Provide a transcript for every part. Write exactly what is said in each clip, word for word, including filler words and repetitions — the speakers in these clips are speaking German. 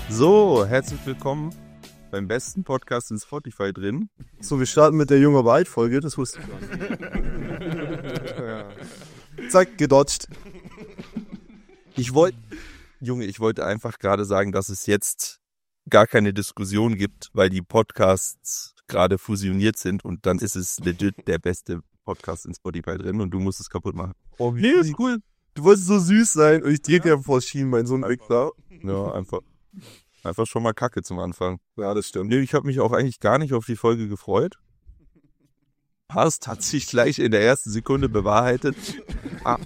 So, herzlich willkommen beim besten Podcast in Spotify drin. So, wir starten mit der Junge aber alt Folge, das wusste ich gar nicht. Zack, gedodged. Ich wollte, Junge, ich wollte einfach gerade sagen, dass es jetzt gar keine Diskussion gibt, weil die Podcasts gerade fusioniert sind und dann ist es legit der beste Podcast in Spotify drin und du musst es kaputt machen. Oh, nee, ist cool. Du wolltest so süß sein und ich dreh dir vor Schienen, mein Sohn Wichser. Ja, einfach. Einfach schon mal Kacke zum Anfang. Ja, das stimmt. Nee, ich habe mich auch eigentlich gar nicht auf die Folge gefreut. Passt, hat sich gleich in der ersten Sekunde bewahrheitet. Ah.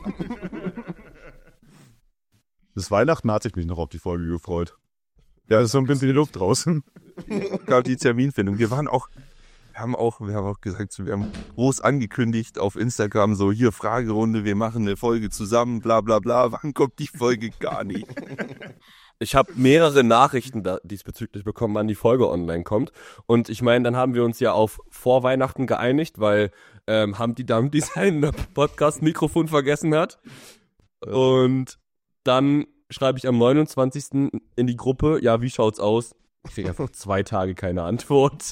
Bis Weihnachten hatte ich mich noch auf die Folge gefreut. Ja, das ist so ein bisschen die Luft draußen. Gab die Terminfindung. Wir waren auch, wir haben auch, wir haben auch gesagt, wir haben groß angekündigt auf Instagram, so hier Fragerunde, wir machen eine Folge zusammen, bla bla bla. Wann kommt die Folge? Gar nicht. Ich habe mehrere Nachrichten da diesbezüglich bekommen, wann die Folge online kommt. Und ich meine, dann haben wir uns ja auf vor Weihnachten geeinigt, weil ähm, Humpty Dumpty sein Podcast-Mikrofon vergessen hat. Und dann schreibe ich am neunundzwanzigsten in die Gruppe, ja, wie schaut's aus? Ich kriege einfach zwei Tage keine Antwort.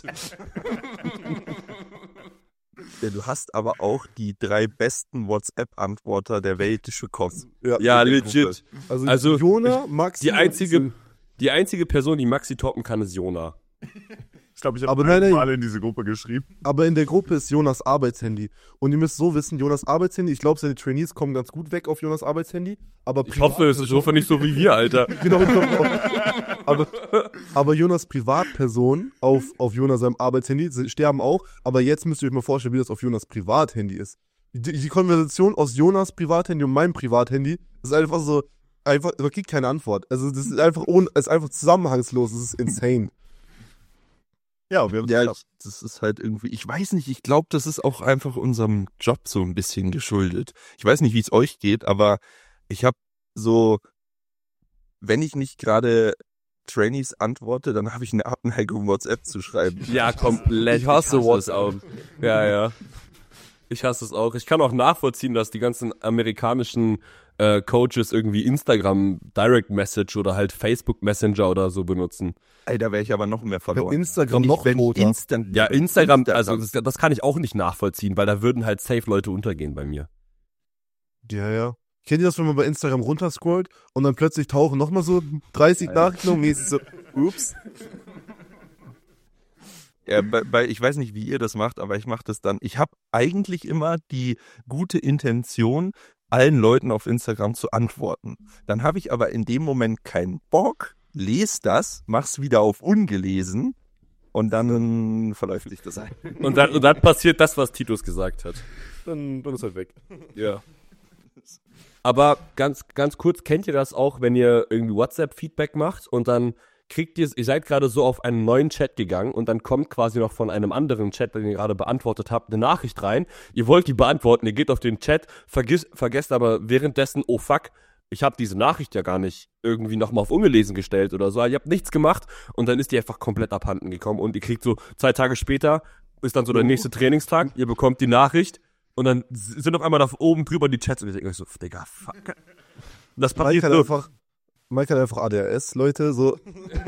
Ja, du hast aber auch die drei besten WhatsApp-Antworter der Welt bekommen. Ja, ja legit. Also, Also Jona, Maxi. Die einzige, die einzige Person, die Maxi toppen kann, ist Jona. Ich glaube, ich Aber habe nein, nein. alle in diese Gruppe geschrieben. Aber in der Gruppe ist Jonas Arbeitshandy. Und ihr müsst so wissen, Jonas Arbeitshandy, ich glaube, seine Trainees kommen ganz gut weg auf Jonas Arbeitshandy. Aber Ich hoffe, es ist hoffe nicht so wie wir, Alter. Genau, ich glaub auch. aber, aber Jonas Privatpersonen auf, auf Jonas seinem Arbeitshandy sie sterben auch. Aber jetzt müsst ihr euch mal vorstellen, wie das auf Jonas Privathandy ist. Die, die Konversation aus Jonas Privathandy und meinem Privathandy ist einfach so, einfach, man kriegt keine Antwort. Also das ist einfach, ohne, ist einfach zusammenhangslos, das ist insane. Ja, wir haben Ja, das ist halt irgendwie, ich weiß nicht, ich glaube, das ist auch einfach unserem Job so ein bisschen geschuldet. Ich weiß nicht, wie es euch geht, aber ich habe so, wenn ich nicht gerade Trainees antworte, dann habe ich eine Abneigung, WhatsApp zu schreiben. Ja, komplett. Ich hasse WhatsApp. Ja, ja. Ich hasse es auch. Ich kann auch nachvollziehen, dass die ganzen amerikanischen äh, Coaches irgendwie Instagram Direct Message oder halt Facebook Messenger oder so benutzen. Ey, da wäre ich aber noch mehr verloren. Wenn Instagram Wenn noch ich, wenn toter. Instant, Ja, Instagram, also das, das kann ich auch nicht nachvollziehen, weil da würden halt safe Leute untergehen bei mir. Ja, ja. Kennt ihr das, wenn man bei Instagram runterscrollt und dann plötzlich tauchen nochmal so dreißig Nachrichten und mäßig so, ups. Ja, bei, bei, ich weiß nicht, wie ihr das macht, aber ich mache das dann. Ich habe eigentlich immer die gute Intention, allen Leuten auf Instagram zu antworten. Dann habe ich aber in dem Moment keinen Bock, lese das, mach's wieder auf ungelesen und dann verläuft sich das ein. Und dann, und dann passiert das, was Titus gesagt hat. Dann, dann ist halt weg. Ja. Aber ganz, ganz kurz, kennt ihr das auch, wenn ihr irgendwie WhatsApp-Feedback macht und dann kriegt ihr, ihr seid gerade so auf einen neuen Chat gegangen und dann kommt quasi noch von einem anderen Chat, den ihr gerade beantwortet habt, eine Nachricht rein. Ihr wollt die beantworten, ihr geht auf den Chat, vergiss, vergesst aber währenddessen, oh fuck, ich habe diese Nachricht ja gar nicht irgendwie nochmal auf ungelesen gestellt oder so. Ihr habt nichts gemacht und dann ist die einfach komplett abhanden gekommen und ihr kriegt so zwei Tage später, ist dann so der nächste Trainingstag, ihr bekommt die Nachricht und dann sind auf einmal da oben drüber die Chats und ihr denkt euch so, Digga, fuck. Das Mike passiert hat so. einfach, Mike hat einfach A D H S, Leute, so.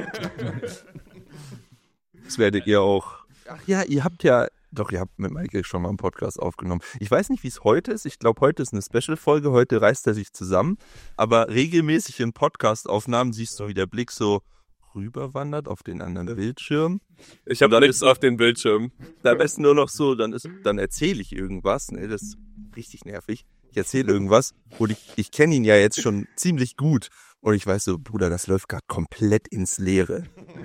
Das werdet ihr auch. Ach ja, ihr habt ja, doch, ihr habt mit Michael schon mal einen Podcast aufgenommen. Ich weiß nicht, wie es heute ist. Ich glaube, heute ist eine Special-Folge. Heute reißt er sich zusammen. Aber regelmäßig in Podcast-Aufnahmen siehst du, wie der Blick so rüberwandert auf den anderen Bildschirm. Ich habe da nichts auf den Bildschirm. Da am besten nur noch so, dann ist, dann erzähle ich irgendwas. Ne, das ist richtig nervig. Ich erzähle irgendwas und ich, ich kenne ihn ja jetzt schon ziemlich gut. Und ich weiß so, Bruder, das läuft gerade komplett ins Leere.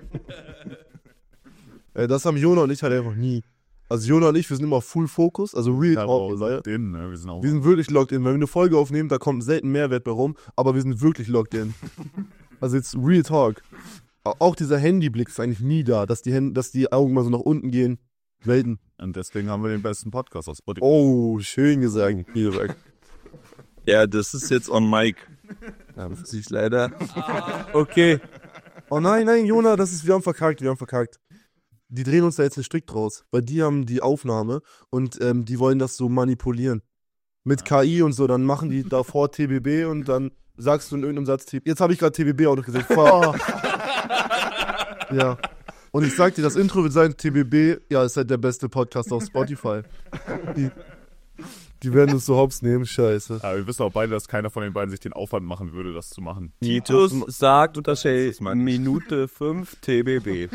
Äh, das haben Jona und ich halt einfach nie. Also Jona und ich, wir sind immer Full Focus, also Real Ja, Talk. locked in, ne? Wir sind auch. Wir sind wirklich locked in. Wenn wir eine Folge aufnehmen, da kommt selten Mehrwert bei rum, aber wir sind wirklich locked in. Also jetzt Real Talk. Auch dieser Handyblick ist eigentlich nie da, dass die, Hände, dass die Augen mal so nach unten gehen. Melden. Und deswegen haben wir den besten Podcast aus Spotify. Oh, schön gesagt. Ja, das ist jetzt on Mic. Da muss ich leider. Okay. Oh nein, nein, Jona, das ist, wir haben verkackt, wir haben verkackt. Die drehen uns da jetzt einen Strick draus, weil die haben die Aufnahme und ähm, die wollen das so manipulieren. Mit K I und so, dann machen die davor T B B und dann sagst du in irgendeinem Satz, T B B. Jetzt habe ich gerade T B B auch noch gesagt. Oh. Ja. Und ich sag dir, das Intro wird sein, T B B, ja, ist halt der beste Podcast auf Spotify. Die, die werden uns so hops nehmen, scheiße. Ja, wir wissen auch beide, dass keiner von den beiden sich den Aufwand machen würde, das zu machen. Titus sagt unter Shay Minute fünf T B B.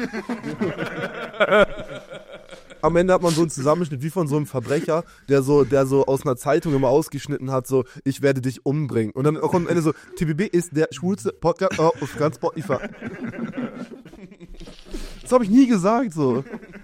Am Ende hat man so einen Zusammenschnitt wie von so einem Verbrecher, der so, der so aus einer Zeitung immer ausgeschnitten hat, so, ich werde dich umbringen. Und dann kommt am Ende so, T B B ist der schwulste Podcast oh, auf ganz Spotify. Das habe ich nie gesagt, so.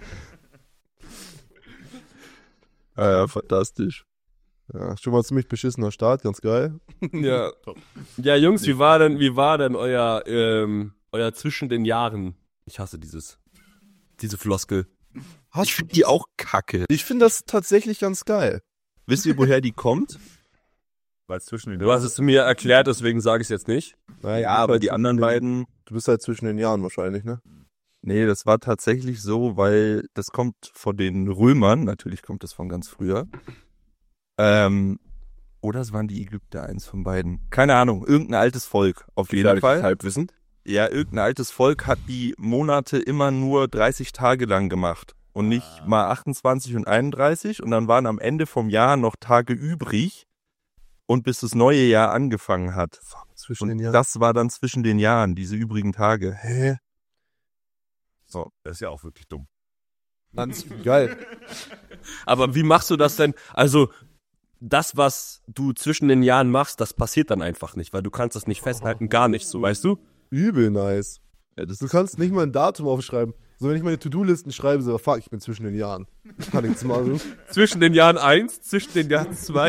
Ja, ja, fantastisch. Ja, schon mal ziemlich beschissener Start, ganz geil. Ja. Ja, Jungs, wie war denn, wie war denn euer, ähm, euer zwischen den Jahren? Ich hasse dieses, diese Floskel. Ich finde die auch kacke. Ich finde das tatsächlich ganz geil. Wisst ihr, woher die kommt? Weil es zwischen den Du hast es mir erklärt, deswegen sage ich es jetzt nicht. Naja, Ja, aber die anderen beiden... Du bist halt zwischen den Jahren wahrscheinlich, ne? Nee, das war tatsächlich so, weil das kommt von den Römern. Natürlich kommt das von ganz früher. Ähm, oder es waren die Ägypter, eins von beiden. Keine Ahnung, irgendein altes Volk, auf jeden Fall. Halbwissend. Ja, irgendein altes Volk hat die Monate immer nur dreißig Tage lang gemacht und nicht Ah. mal achtundzwanzig und einunddreißig und dann waren am Ende vom Jahr noch Tage übrig und bis das neue Jahr angefangen hat. Zwischen den Und Jahren. das war dann zwischen den Jahren, diese übrigen Tage. Hä? So, das ist ja auch wirklich dumm. Ganz geil. Aber wie machst du das denn? Also, das, was du zwischen den Jahren machst, das passiert dann einfach nicht, weil du kannst das nicht festhalten, gar nicht so, weißt du? Übel nice. Ja, das Du kannst nicht mal ein Datum aufschreiben. So, wenn ich meine To-Do-Listen schreibe, so, fuck, ich bin zwischen den Jahren. Ich kann nichts machen. Zwischen den Jahren eins, zwischen den Jahren zwei.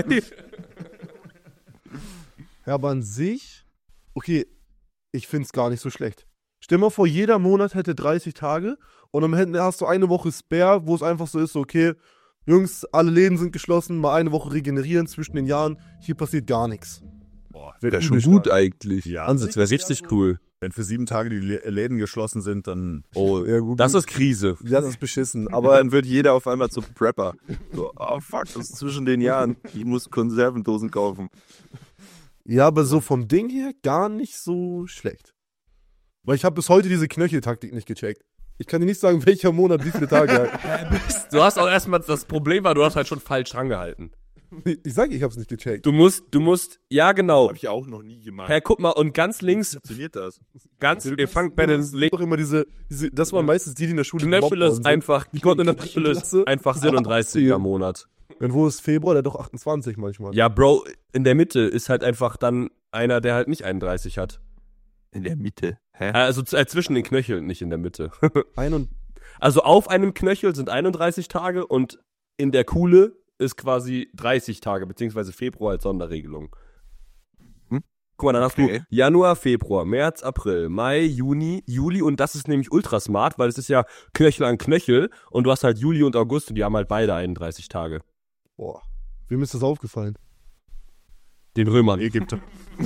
Ja, aber an sich, okay, ich find's gar nicht so schlecht. Stell mal vor, jeder Monat hätte dreißig Tage und am Ende hast du eine Woche Spare, wo es einfach so ist, so, okay, Jungs, alle Läden sind geschlossen, mal eine Woche regenerieren zwischen den Jahren, hier passiert gar nichts. Boah, wäre schon gut eigentlich. ja. Das wäre richtig cool. Wenn für sieben Tage die Lä- Läden geschlossen sind, dann Oh, Ja, gut. Das ist Krise. das ist beschissen, aber aber dann wird jeder auf einmal zum Prepper. So, oh fuck, das ist zwischen den Jahren. Ich muss Konservendosen kaufen. ja, aber so vom Ding her gar nicht so schlecht. Weil ich habe bis heute diese Knöcheltaktik nicht gecheckt. Ich kann dir nicht sagen, welcher Monat wie viele Tage hat. Du hast auch erstmal, das Problem war, du hast halt schon falsch rangehalten. Ich sage, ich hab's nicht gecheckt. Du musst, du musst, ja genau. Hab ich auch noch nie gemacht. Herr, guck mal, und ganz links, Funktioniert das? ganz, ihr fangt bei den links. doch immer diese, diese, das waren meistens die, die in der Schule Knöchel gemobbt worden ist sind. einfach, Die konnten in der Knöchel ist Klasse einfach siebenunddreißiger Monat. Und wo ist Februar? Der hat doch achtundzwanzig manchmal. Ja, Bro, in der Mitte ist halt einfach dann einer, der halt nicht einunddreißig hat. In der Mitte. Hä? Also z- äh, zwischen den Knöcheln, nicht in der Mitte. Ein und Also auf einem Knöchel sind einunddreißig Tage und in der Kuhle ist quasi dreißig Tage, beziehungsweise Februar als Sonderregelung. Hm? Guck mal, dann hast Okay. du Januar, Februar, März, April, Mai, Juni, Juli und das ist nämlich ultra smart, weil es ist ja Knöchel an Knöchel und du hast halt Juli und August und die haben halt beide einunddreißig Tage. boah, wem ist das aufgefallen? Den Römern. Ägypter.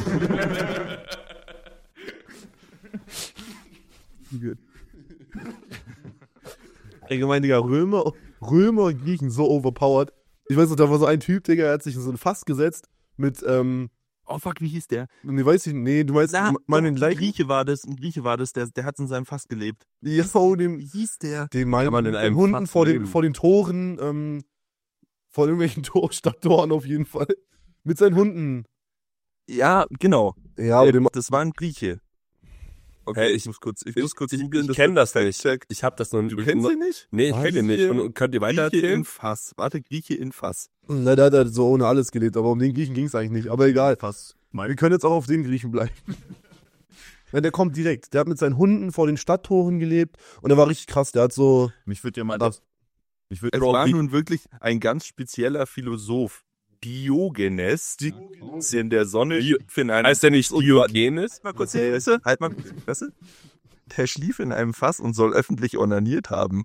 Allgemein, Digga, Römer, Römer und Griechen so overpowered. Ich weiß noch, da war so ein Typ, Digga, der hat sich in so ein Fass gesetzt mit, ähm, Oh fuck, wie hieß der? nee, weiß ich, nee, du meinst, Na, meine ein gleichen, Grieche war das, ein Grieche war das, der, der hat in seinem Fass gelebt. ja, oh, dem, Wie hieß der? den meinen Kann man in einem Hunden Fass vor den, leben? vor den Toren, ähm, vor irgendwelchen Tor, Stadttoren auf jeden Fall. Mit seinen Hunden. Ja, genau. Ja, aber Äh, dem, das war ein Grieche. Okay, Hey, ich muss kurz, ich muss kurz Ich, googeln. ich das kenne wird das nicht. fact-checkt. Ich habe das noch nicht. Du kennst ihn nicht? Nee, ich Was? kenne ihn nicht. Und, und könnt ihr weiter Grieche erzählen? in Fass. Warte, Grieche in Fass. na, der hat halt so ohne alles gelebt, aber um den Griechen ging es eigentlich nicht. Aber egal. Fast. Wir Mein, können jetzt auch auf den Griechen bleiben. Ja, der kommt direkt. Der hat mit seinen Hunden vor den Stadttoren gelebt und der war richtig krass. Der hat so, mich würde ja mal Das- mich würd, Es war nun wirklich ein ganz spezieller Philosoph. Diogenes, die in der Sonne schlief in einem Heißt der nicht Diogenes? Halt mal kurz die Fresse. Halt mal kurz die Fresse. Der schlief in einem Fass und soll öffentlich onaniert haben.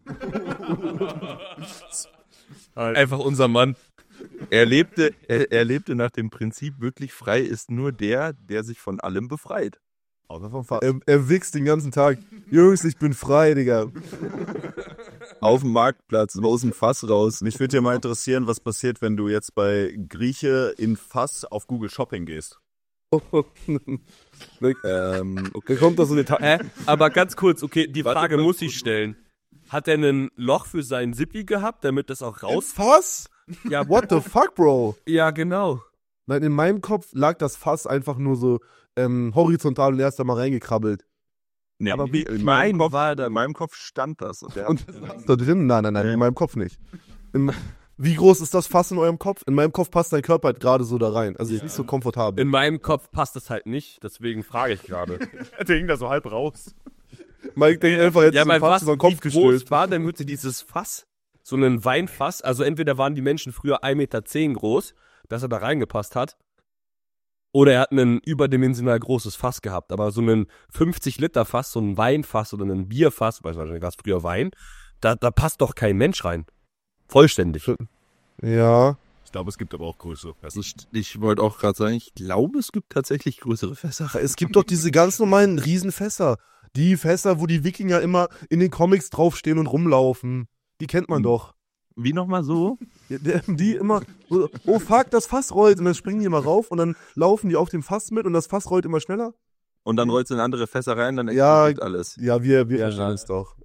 Einfach unser Mann. Er lebte, er, er lebte nach dem Prinzip, wirklich frei ist nur der, der sich von allem befreit. außer vom Fass. er, er wichst den ganzen Tag. Jungs, ich bin frei, Digga. Auf dem Marktplatz, aus dem Fass raus. Mich würde ja mal interessieren, was passiert, wenn du jetzt bei Grieche in Fass auf Google Shopping gehst. Ähm, Da kommt da so eine Ta- Hä? Aber ganz kurz, okay, die Frage muss ich stellen. Hat er ein Loch für seinen Zippi gehabt, damit das auch raus... Fass? Ja, What the fuck, Bro? ja, genau. Nein, in meinem Kopf lag das Fass einfach nur so ähm, horizontal und er ist da mal reingekrabbelt. nee, Aber wie in klein meinem Kopf, war der- in meinem Kopf stand das. Und der Und da drin? Nein, nein, nein, in meinem Kopf nicht. Im, wie groß ist das Fass in eurem Kopf? In meinem Kopf passt dein Körper halt gerade so da rein. Also ist nicht so komfortabel. In meinem Kopf passt das halt nicht, deswegen frage ich gerade. Der hing da so halb raus. Mike denkt einfach jetzt Ja, so ein aber Fass was, über den wie Kopf groß gestülpt. war denn bitte dieses Fass? So ein Weinfass? Also entweder waren die Menschen früher ein Meter zehn groß, dass er da reingepasst hat, oder er hat ein überdimensional großes Fass gehabt. Aber so ein fünfzig Liter Fass, so ein Weinfass oder ein Bierfass, weiß wahrscheinlich war es früher Wein, da, da passt doch kein Mensch rein. Vollständig. Ja. Ich glaube, es gibt aber auch größere Fässer. ich, ich wollte auch gerade sagen, ich glaube, es gibt tatsächlich größere Fässer. Es gibt doch diese ganz normalen Riesenfässer. Die Fässer, wo die Wikinger immer in den Comics draufstehen und rumlaufen. Die kennt man Hm. doch. Wie nochmal so? Ja, der- Die immer so, oh fuck, das Fass rollt. Und dann springen die immer rauf und dann laufen die auf dem Fass mit und das Fass rollt immer schneller. Und dann rollst du in andere Fässer rein, dann Ja, explodiert alles. Ja, wir, wir Ja, verstehen na. es doch.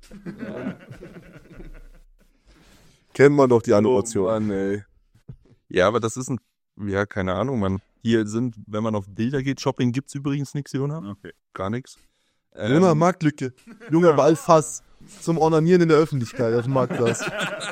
Kennt man doch die Animation. Oh Mann, ey. Ja, aber das ist ein, ja, keine Ahnung, man. Hier sind, wenn man auf Bilder geht, Shopping gibt's übrigens nichts, Jona. Okay. Gar nichts. Immer Marktlücke. Junge, überall Fass. Zum Ornanieren in der Öffentlichkeit auf dem Marktplatz.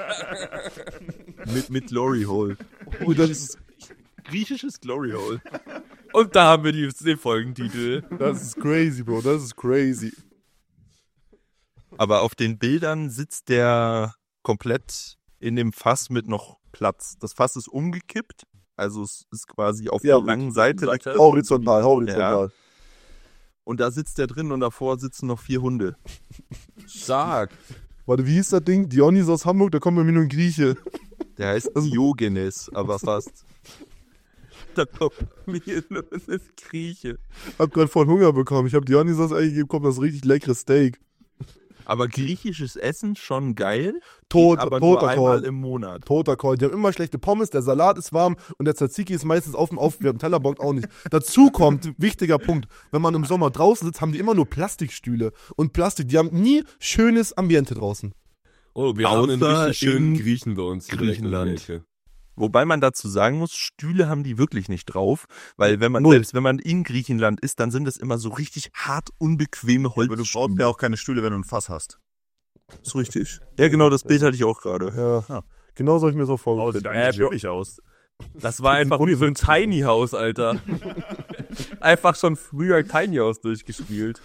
mit, mit Glory Hole. Oh, das ist, Griechisches Glory Hole. Und da haben wir die, den Folgentitel. das ist crazy, Bro. Das ist crazy. Aber auf den Bildern sitzt der komplett in dem Fass mit noch Platz. Das Fass ist umgekippt, also es ist quasi auf Ja, der langen Seite. Seite. Horizontal, horizontal. Und da sitzt der drin und davor sitzen noch vier Hunde. Sag. Warte, wie hieß das Ding? Dionys aus Hamburg, da kommt bei mir nur ein Grieche. Der heißt Diogenes, aber fast. Da kommt mir nur ein Grieche. Hab grad voll Hunger bekommen. Ich hab Dionysos eingegeben, kommt das richtig leckeres Steak. Aber griechisches Essen schon geil, Tot, aber nur toter einmal Call. im Monat. Toter Call. Die haben immer schlechte Pommes, der Salat ist warm und der Tzatziki ist meistens auf dem aufgewärmten Teller, bockt auch nicht. Dazu kommt, wichtiger Punkt, wenn man im Sommer draußen sitzt, haben die immer nur Plastikstühle. Und Plastik, die haben nie schönes Ambiente draußen. Oh, wir Außer haben einen richtig schönen in Griechen bei uns. hier direkt in der Griechenland. Ecke. Wobei man dazu sagen muss, Stühle haben die wirklich nicht drauf, weil wenn man Null. selbst wenn man in Griechenland ist, dann sind es immer so richtig hart unbequeme Aber du brauchst Holzstühle. ja auch keine Stühle, wenn du ein Fass hast. ist richtig. Ja, genau, das Bild hatte ich auch gerade. Ja. Ja. Genau so habe ich mir so Oh, vorgestellt. sieht Äh, eigentlich Bro. wirklich aus. Das war einfach wie so ein Tiny House, Alter. Einfach schon früher Tiny House durchgespielt.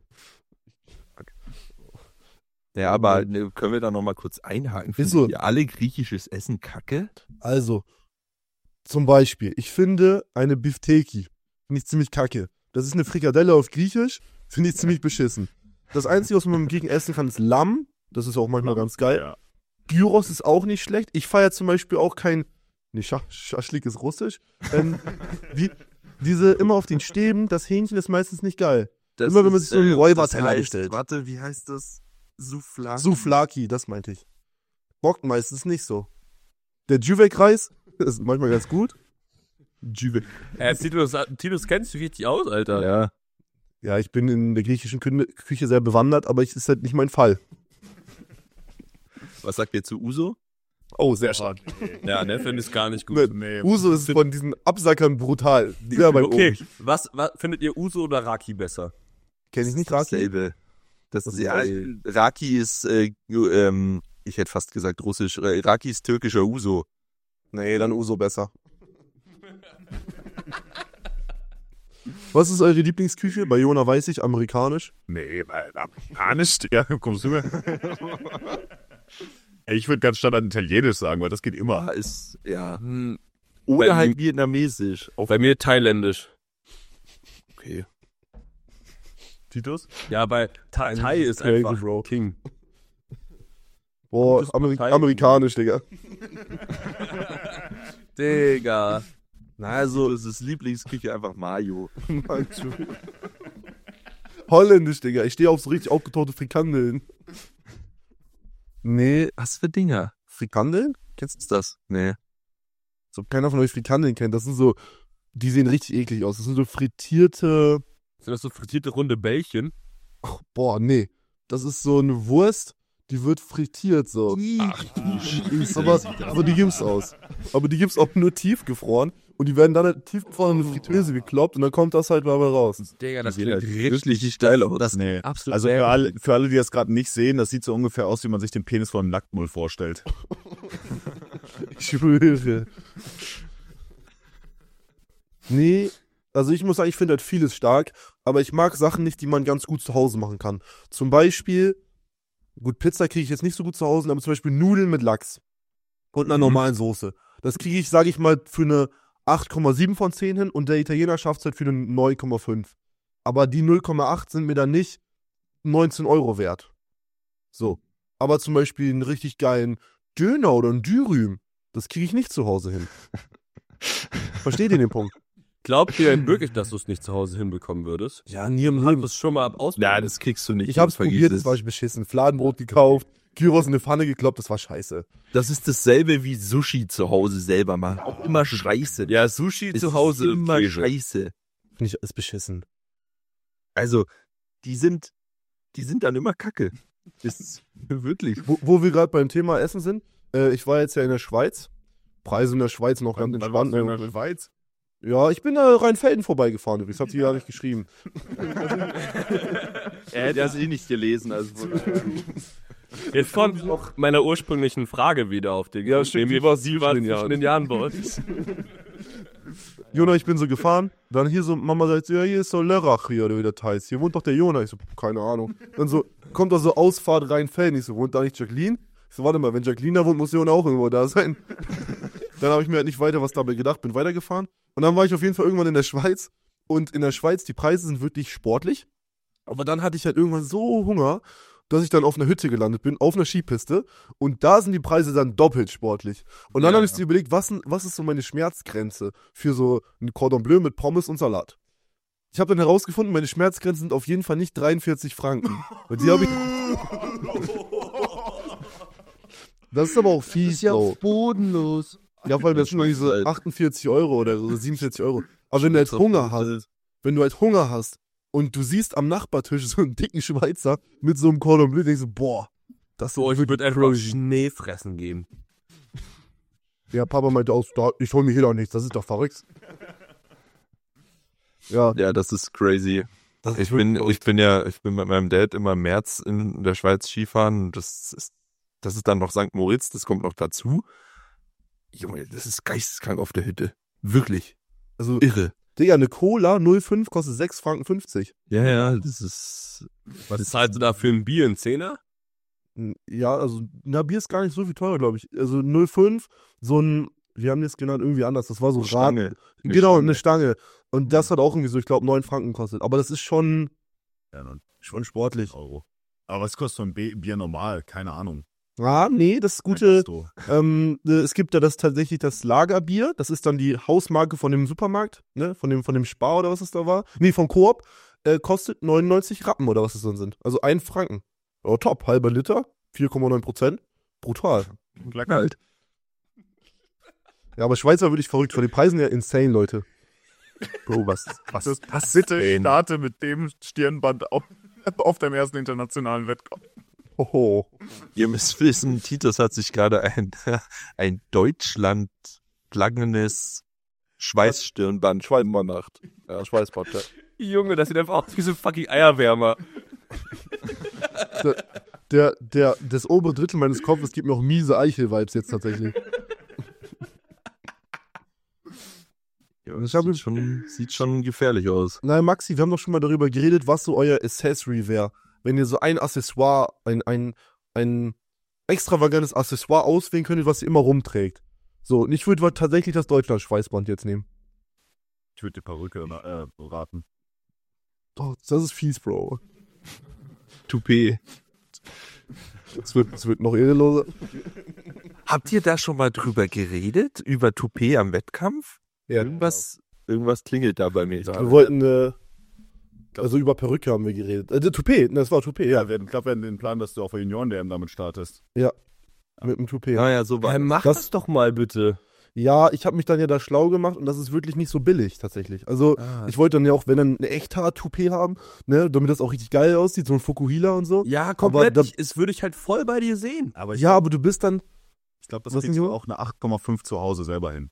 Ja, aber ne, können wir da noch mal kurz einhaken? Ist Finden so. ihr alle griechisches Essen kacke? Also, zum Beispiel, ich finde eine Bifteki, finde ich ziemlich kacke. Das ist eine Frikadelle auf Griechisch, finde ich ziemlich beschissen. Das Einzige, was man mit dem Griechen essen kann, ist Lamm. Das ist auch manchmal ganz geil. Ja. Gyros ist auch nicht schlecht. Ich feiere zum Beispiel auch kein. Nee, Scha Schaschlik ist russisch. Ähm, wie, diese immer auf den Stäben, das Hähnchen ist meistens nicht geil. Das Immer wenn man ist, sich so einen äh, Räuberteller das heißt, bestellt. Warte, wie heißt das? Souflaki. Souflaki, das meinte ich. Bockt meistens nicht so. Der Juvek-Reis ist manchmal ganz gut. Jüve. Äh, Titus, Titus kennst du richtig aus, Alter. Ja. Ja, ich bin in der griechischen Kü Küche sehr bewandert, aber es ist halt nicht mein Fall. Was sagt ihr zu Uso? Oh, sehr stark. Ja, ne, finde ich gar nicht gut. Nee. Uso ist von diesen Absackern brutal. Ja, bei Okay, was, was findet ihr Uso oder Raki besser? Kenne ich nicht, Raki? Dasselbe. Das Was ist ist ja, das? Raki ist, äh, ähm, ich hätte fast gesagt russisch. Äh, Raki ist türkischer Uso. Nee, dann Uso besser. Was ist eure Lieblingsküche? Bei Jona weiß ich, amerikanisch. Nee, weil amerikanisch, ja, kommst du mir? Ich würde ganz standard italienisch sagen, weil das geht immer. Ah, ist, ja. Hm, Oder Bei halt mir- vietnamesisch. Auf, bei mir thailändisch. okay. Titus? Ja, bei Thai, Thai ist crazy, einfach Bro. King. Boah, Gutes Ameri Partei- amerikanisch, Digga. Digga. Na, also ist es Lieblingsküche einfach Mayo. Holländisch, Digga. Ich stehe auf so richtig aufgetaute Frikandeln. Nee, was für Dinger? Frikandeln? Kennst du das? Nee. So, keiner von euch Frikandeln kennt. Das sind so Die sehen richtig eklig aus. Das sind so frittierte, Sind das so frittierte runde Bällchen? boah, nee. Das ist so eine Wurst, die wird frittiert so. Ach du Scheiße. Aber, aber die gibt's aus. Aber die gibt's auch nur tiefgefroren. Und die werden dann halt tiefgefroren in eine Fritteuse gekloppt und dann kommt das halt mal raus. Digga, das sieht halt Richtig steil aus. Das Nee. absolut Also für alle, für alle, die das gerade nicht sehen, das sieht so ungefähr aus, wie man sich den Penis von einem Nacktmull vorstellt. Ich schwöre. Nee, also ich muss sagen, ich finde halt vieles stark, aber ich mag Sachen nicht, die man ganz gut zu Hause machen kann. Zum Beispiel, gut, Pizza kriege ich jetzt nicht so gut zu Hause, aber zum Beispiel Nudeln mit Lachs und einer normalen Soße. Das kriege ich, sage ich mal, für eine acht Komma sieben von zehn hin und der Italiener schafft es halt für eine neun Komma fünf. Aber die null Komma acht sind mir dann nicht neunzehn Euro wert. So. Aber zum Beispiel einen richtig geilen Döner oder ein Dürüm, das kriege ich nicht zu Hause hin. Versteht ihr den Punkt? Glaubt ihr denn wirklich, dass du es nicht zu Hause hinbekommen würdest? Ja, nie im Hast Leben. du es schon mal ausprobiert? Ja, das kriegst du nicht. Ich hab's Vergiss probiert, es. das war ich beschissen. Fladenbrot gekauft, Gyros in eine Pfanne gekloppt, das war scheiße. Das ist dasselbe wie Sushi zu Hause selber machen. Auch immer scheiße. Ja, Sushi Es zu Hause ist immer Käse. scheiße. Finde ich, ist beschissen. Also, die sind, die sind dann immer kacke. Ist wirklich. Wo, wo wir gerade beim Thema Essen sind, äh, ich war jetzt ja in der Schweiz. Preise in der Schweiz noch ganz entspannt. in der Schweiz? Ja, ich bin da Rheinfelden vorbeigefahren übrigens, hab sie ja nicht geschrieben. Er hätte das eh nicht gelesen. Also Jetzt kommt noch meiner ursprünglichen Frage wieder auf den. Ja, stimmt, die war zwischen den Jahren. zwischen den Jahren bei uns. Jona, ich bin so gefahren, dann hier so, Mama sagt, ja, hier ist so Lörrach hier, oder wie das heißt. Hier wohnt doch der Jona. Ich so, keine Ahnung. Dann so, kommt da so Ausfahrt Rheinfelden. Ich so, wohnt da nicht Jacqueline? Ich so, warte mal, wenn Jacqueline da wohnt, muss Jona auch irgendwo da sein. Dann habe ich mir halt nicht weiter was dabei gedacht, bin weitergefahren. Und dann war ich auf jeden Fall irgendwann in der Schweiz. Und in der Schweiz, die Preise sind wirklich sportlich. Aber dann hatte ich halt irgendwann so Hunger, dass ich dann auf einer Hütte gelandet bin, auf einer Skipiste. Und da sind die Preise dann doppelt sportlich. Und dann Ja, habe ich ja. mir überlegt, was, was ist so meine Schmerzgrenze für so ein Cordon Bleu mit Pommes und Salat? Ich habe dann herausgefunden, meine Schmerzgrenzen sind auf jeden Fall nicht dreiundvierzig Franken. Und die habe ich... Das ist aber auch fies, Bro. bodenlos. Ja, weil das sind nur diese achtundvierzig Euro oder so, siebenundvierzig Euro. Aber wenn du halt Hunger hast, wenn du halt Hunger hast und du siehst am Nachbartisch so einen dicken Schweizer mit so einem Cordon Bleu, denkst du, boah, das So, ich würde einfach Schnee fressen gehen. Ja, Papa meinte auch, da, ich hol mir hier doch nichts, das ist doch verrückt. Ja, Ja, das ist crazy. das Ich bin, ich bin ja, ich bin mit meinem Dad immer im März in der Schweiz Skifahren. Das ist, das ist dann noch Sankt Moritz, das kommt noch dazu. Junge, das ist geisteskrank auf der Hütte. Wirklich. also, Irre. Digga, eine Cola null Komma fünf kostet sechs Franken fünfzig. Ja, ja, das ist. Was zahlst du da für ein Bier, ein Zehner? Ja, also, na, Bier ist gar nicht so viel teurer, glaube ich. Also null Komma fünf, so ein, wir haben das genannt, irgendwie anders, das war so Rad. Stange. Eine Genau, Stange. eine Stange. Und das hat auch irgendwie so, ich glaube, neun Franken gekostet. Aber das ist schon, Ja, nun, schon sportlich. Euro. Aber was kostet so ein B- Bier normal? Keine Ahnung. Ah, nee, das Gute, Gastro. ähm, äh, es gibt ja das tatsächlich das Lagerbier. Das ist dann die Hausmarke von dem Supermarkt, ne, von dem, von dem Spar oder was es da war. Nee, vom Coop. Äh, kostet neunundneunzig Rappen oder was es dann sind. Also ein Franken. Oh, top. Halber Liter, vier Komma neun Prozent. Brutal. Halt. Ja, aber Schweizer würde ich verrückt. Von den Preisen ja insane, Leute. Bro, was, was Das- das, bitte denn? starte mit dem Stirnband auf, auf dem ersten internationalen Wettkampf. Hoho. Ihr müsst wissen, Titus hat sich gerade ein, ein Deutschland-flaggendes Schweißstirnband gemacht. Ja, Schweißbad, ja. Junge, das sieht einfach aus wie so ein fucking Eierwärmer. Der, der, das obere Drittel meines Kopfes gibt mir auch miese Eichel-Vibes jetzt tatsächlich. Ja, das sieht schon, sieht schon gefährlich aus. Nein, Maxi, wir haben doch schon mal darüber geredet, was so euer Accessory wäre. Wenn ihr so ein Accessoire, ein, ein, ein extravagantes Accessoire auswählen könntet, was ihr immer rumträgt. So, und ich würde tatsächlich das Deutschland-Schweißband jetzt nehmen. Ich würde die Perücke äh, raten. Oh, das ist fies, Bro. Toupet. Es wird, es wird noch ehrenloser. Habt ihr da schon mal drüber geredet? Über Toupet am Wettkampf? Ja, Irgendwas, irgendwas klingelt da bei mir. wir wollten, äh, also über Perücke haben wir geredet. Äh, Toupet, ne, das war Toupet, ja. Ja, wir, ich glaube, wir hatten den Plan, dass du auf der Junioren-D M damit startest. Mit dem Toupet. Naja, so war Ja, mach Das- das, doch mal bitte. Ja, ich habe mich dann ja da schlau gemacht und das ist wirklich nicht so billig tatsächlich. Also Ah. ich wollte dann ja auch, wenn dann eine Echthaar-Toupet haben, ne, damit das auch richtig geil aussieht, so ein Fukuhila und so. Ja, komplett. komplett. Ich, das würde ich halt voll bei dir sehen. Aber ich, Ja, aber du bist dann, ich glaube, das was kriegst denn, du Junge? auch eine acht Komma fünf zu Hause selber hin.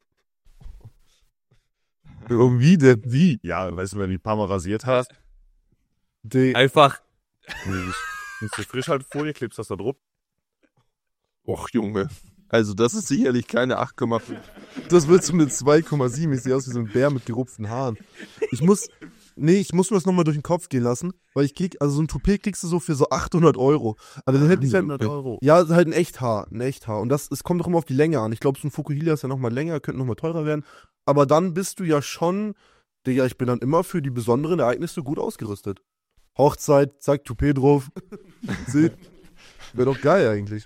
wie denn, wie? Ja, weißt du, wenn du die paar Mal rasiert hast, Die, Einfach, nimmst du Frischhaltefolie, klebst das da drauf. Och, Junge. Also das ist sicherlich keine acht Komma fünf. das wird so eine zwei Komma sieben, ich sehe aus wie so ein Bär mit gerupften Haaren. Ich muss, nee, ich muss mir das nochmal durch den Kopf gehen lassen, weil ich krieg, also so ein Toupet kriegst du so für so achthundert Euro. Also dann hätte ich halt, Euro. ja, halt ein Echthaar, ein Echthaar. Und das, es kommt doch immer auf die Länge an. Ich glaube, so ein Fukuhila ist ja nochmal länger, könnte nochmal teurer werden. Aber dann bist du ja schon, Digga, ich bin dann immer für die besonderen Ereignisse gut ausgerüstet. Hochzeit, zack, Toupet drauf. Wäre doch geil eigentlich.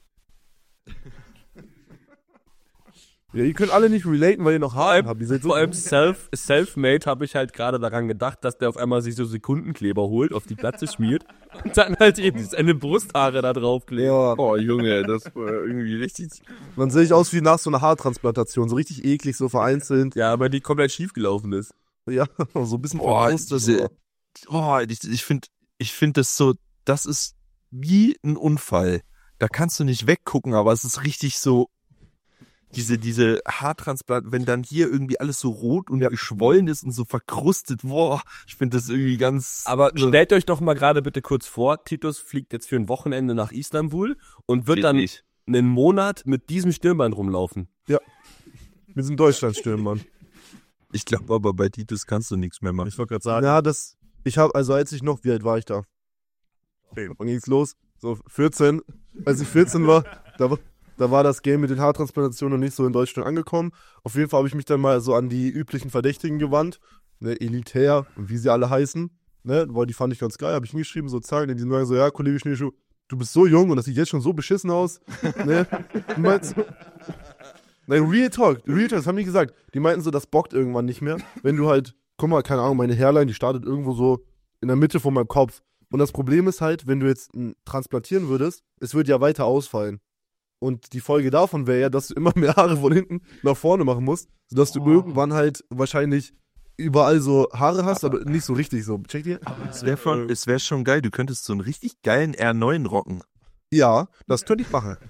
Ja, ihr könnt alle nicht relaten, weil ihr noch Haare habt. Ihr seid so vor allem self, self-made habe ich halt gerade daran gedacht, dass der auf einmal sich so Sekundenkleber holt, auf die Platte schmiert und dann halt eben seine Brusthaare da drauf klebt. ja, Oh, Junge, das war irgendwie richtig. dann sehe ich aus wie nach so einer Haartransplantation. So richtig eklig, so vereinzelt. Ja, aber die komplett schief gelaufen ist. Ja, so ein bisschen Boah, verkrustet. diese, oh, ich, ich finde, ich finde das so, das ist wie ein Unfall. Da kannst du nicht weggucken, aber es ist richtig so, diese, diese Haartransplant, wenn dann hier irgendwie alles so rot und geschwollen ist und so verkrustet, boah, ich finde das irgendwie ganz. Aber stellt euch doch mal gerade bitte kurz vor, Titus fliegt jetzt für ein Wochenende nach Istanbul und wird dann nicht. einen Monat mit diesem Stirnband rumlaufen. Wir sind Deutschlandstürmer. Ich glaube aber bei Titus kannst du nichts mehr machen. Ich wollte gerade sagen, Ja, das, ich habe, also als ich noch, wie alt war ich da? Zehn. Wann ging's los? So vierzehn. Als ich vierzehn war, da, war- da war das Game mit den Haartransplantationen noch nicht so in Deutschland angekommen. Auf jeden Fall habe ich mich dann mal so an die üblichen Verdächtigen gewandt. Ne, Elitär und wie sie alle heißen. Ne, weil die fand ich ganz geil. Habe ich hingeschrieben, so Zahlen. Die sagen so, ja, Kollege Schneeschuh, du bist so jung und das sieht jetzt schon so beschissen aus. Ne? Du meinst, nein, Real Talk, Real Talk, das haben die gesagt. Die meinten so, das bockt irgendwann nicht mehr. Wenn du halt, guck mal, keine Ahnung, meine Hairline, die startet irgendwo so in der Mitte von meinem Kopf. Und das Problem ist halt, wenn du jetzt m, transplantieren würdest, es würde ja weiter ausfallen. Und die Folge davon wäre ja, dass du immer mehr Haare von hinten nach vorne machen musst, sodass du irgendwann halt wahrscheinlich überall so Haare hast, aber nicht so richtig so. Checkt ihr? Es wäre schon, es wär schon geil, du könntest so einen richtig geilen R neun rocken. Ja, das könnte ich machen.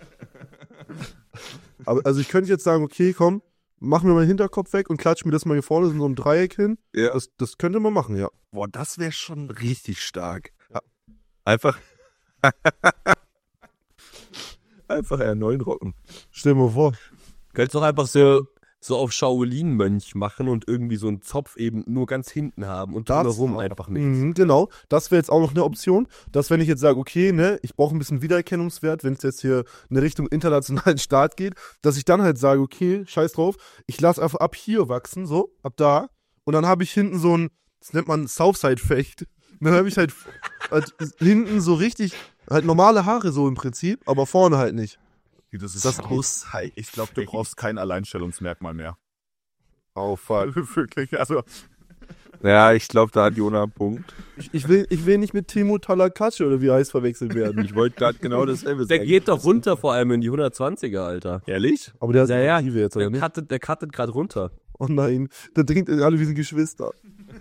Aber also ich könnte jetzt sagen, okay, komm, mach mir meinen Hinterkopf weg und klatsch mir das mal hier vorne in so einem Dreieck hin. Ja. Das, das könnte man machen, ja. Boah, das wäre schon richtig stark. Ja. Einfach. Einfach R neun rocken. Stell dir mal vor. Könntest doch einfach so, so auf Shaolin-Mönch machen und irgendwie so einen Zopf eben nur ganz hinten haben und Das- drumherum einfach nichts. Mhm, genau, das wäre jetzt auch noch eine Option, dass wenn ich jetzt sage, okay, ne, ich brauche ein bisschen Wiedererkennungswert, wenn es jetzt hier in Richtung internationalen Staat geht, dass ich dann halt sage, okay, scheiß drauf, ich lasse einfach ab hier wachsen, so, ab da, und dann habe ich hinten so ein, das nennt man Southside-Fecht, und dann habe ich halt, halt hinten so richtig, halt normale Haare so im Prinzip, aber vorne halt nicht. das ist Das aus. Aushalt. Ich glaube, du brauchst kein Alleinstellungsmerkmal mehr. Oh, fuck. Wirklich, also Ja, ich glaube, da hat Jona einen Punkt. Ich, ich, will, ich will nicht mit Timo Talakatsche oder wie er heißt verwechselt werden. Ich wollte gerade genau dasselbe Der sagen. geht doch runter, vor allem in die hundertzwanziger, Alter. Ehrlich? Aber der ist Ja, ja. aktiv jetzt, oder Der nicht? cuttet, der cuttet gerade runter. Oh nein, der trinkt alle wie sind Geschwister.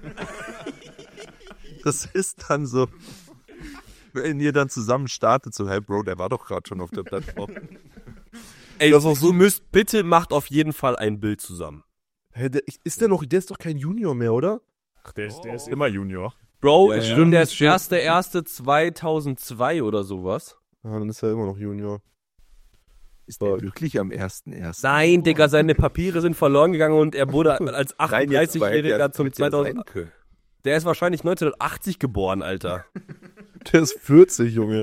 Das ist dann so, wenn ihr dann zusammen startet, so, hey Bro, der war doch gerade schon auf der Plattform. Ey, Das ist auch so- du müsst, bitte macht auf jeden Fall ein Bild zusammen. Hä, der, ist der noch, der ist doch kein Junior mehr, oder? der ist, der ist immer Junior. Bro, Ja, ich ja. bin der erste erste zweitausendzwei oder sowas. Ja, dann ist er immer noch Junior. Ist der wirklich am ersten ersten? Nein, Digga, seine Papiere sind verloren gegangen und er wurde als achtunddreißigjähriger zum zweitausend. Der ist wahrscheinlich neunzehnhundertachtzig geboren, Alter. Der ist vierzig, Junge.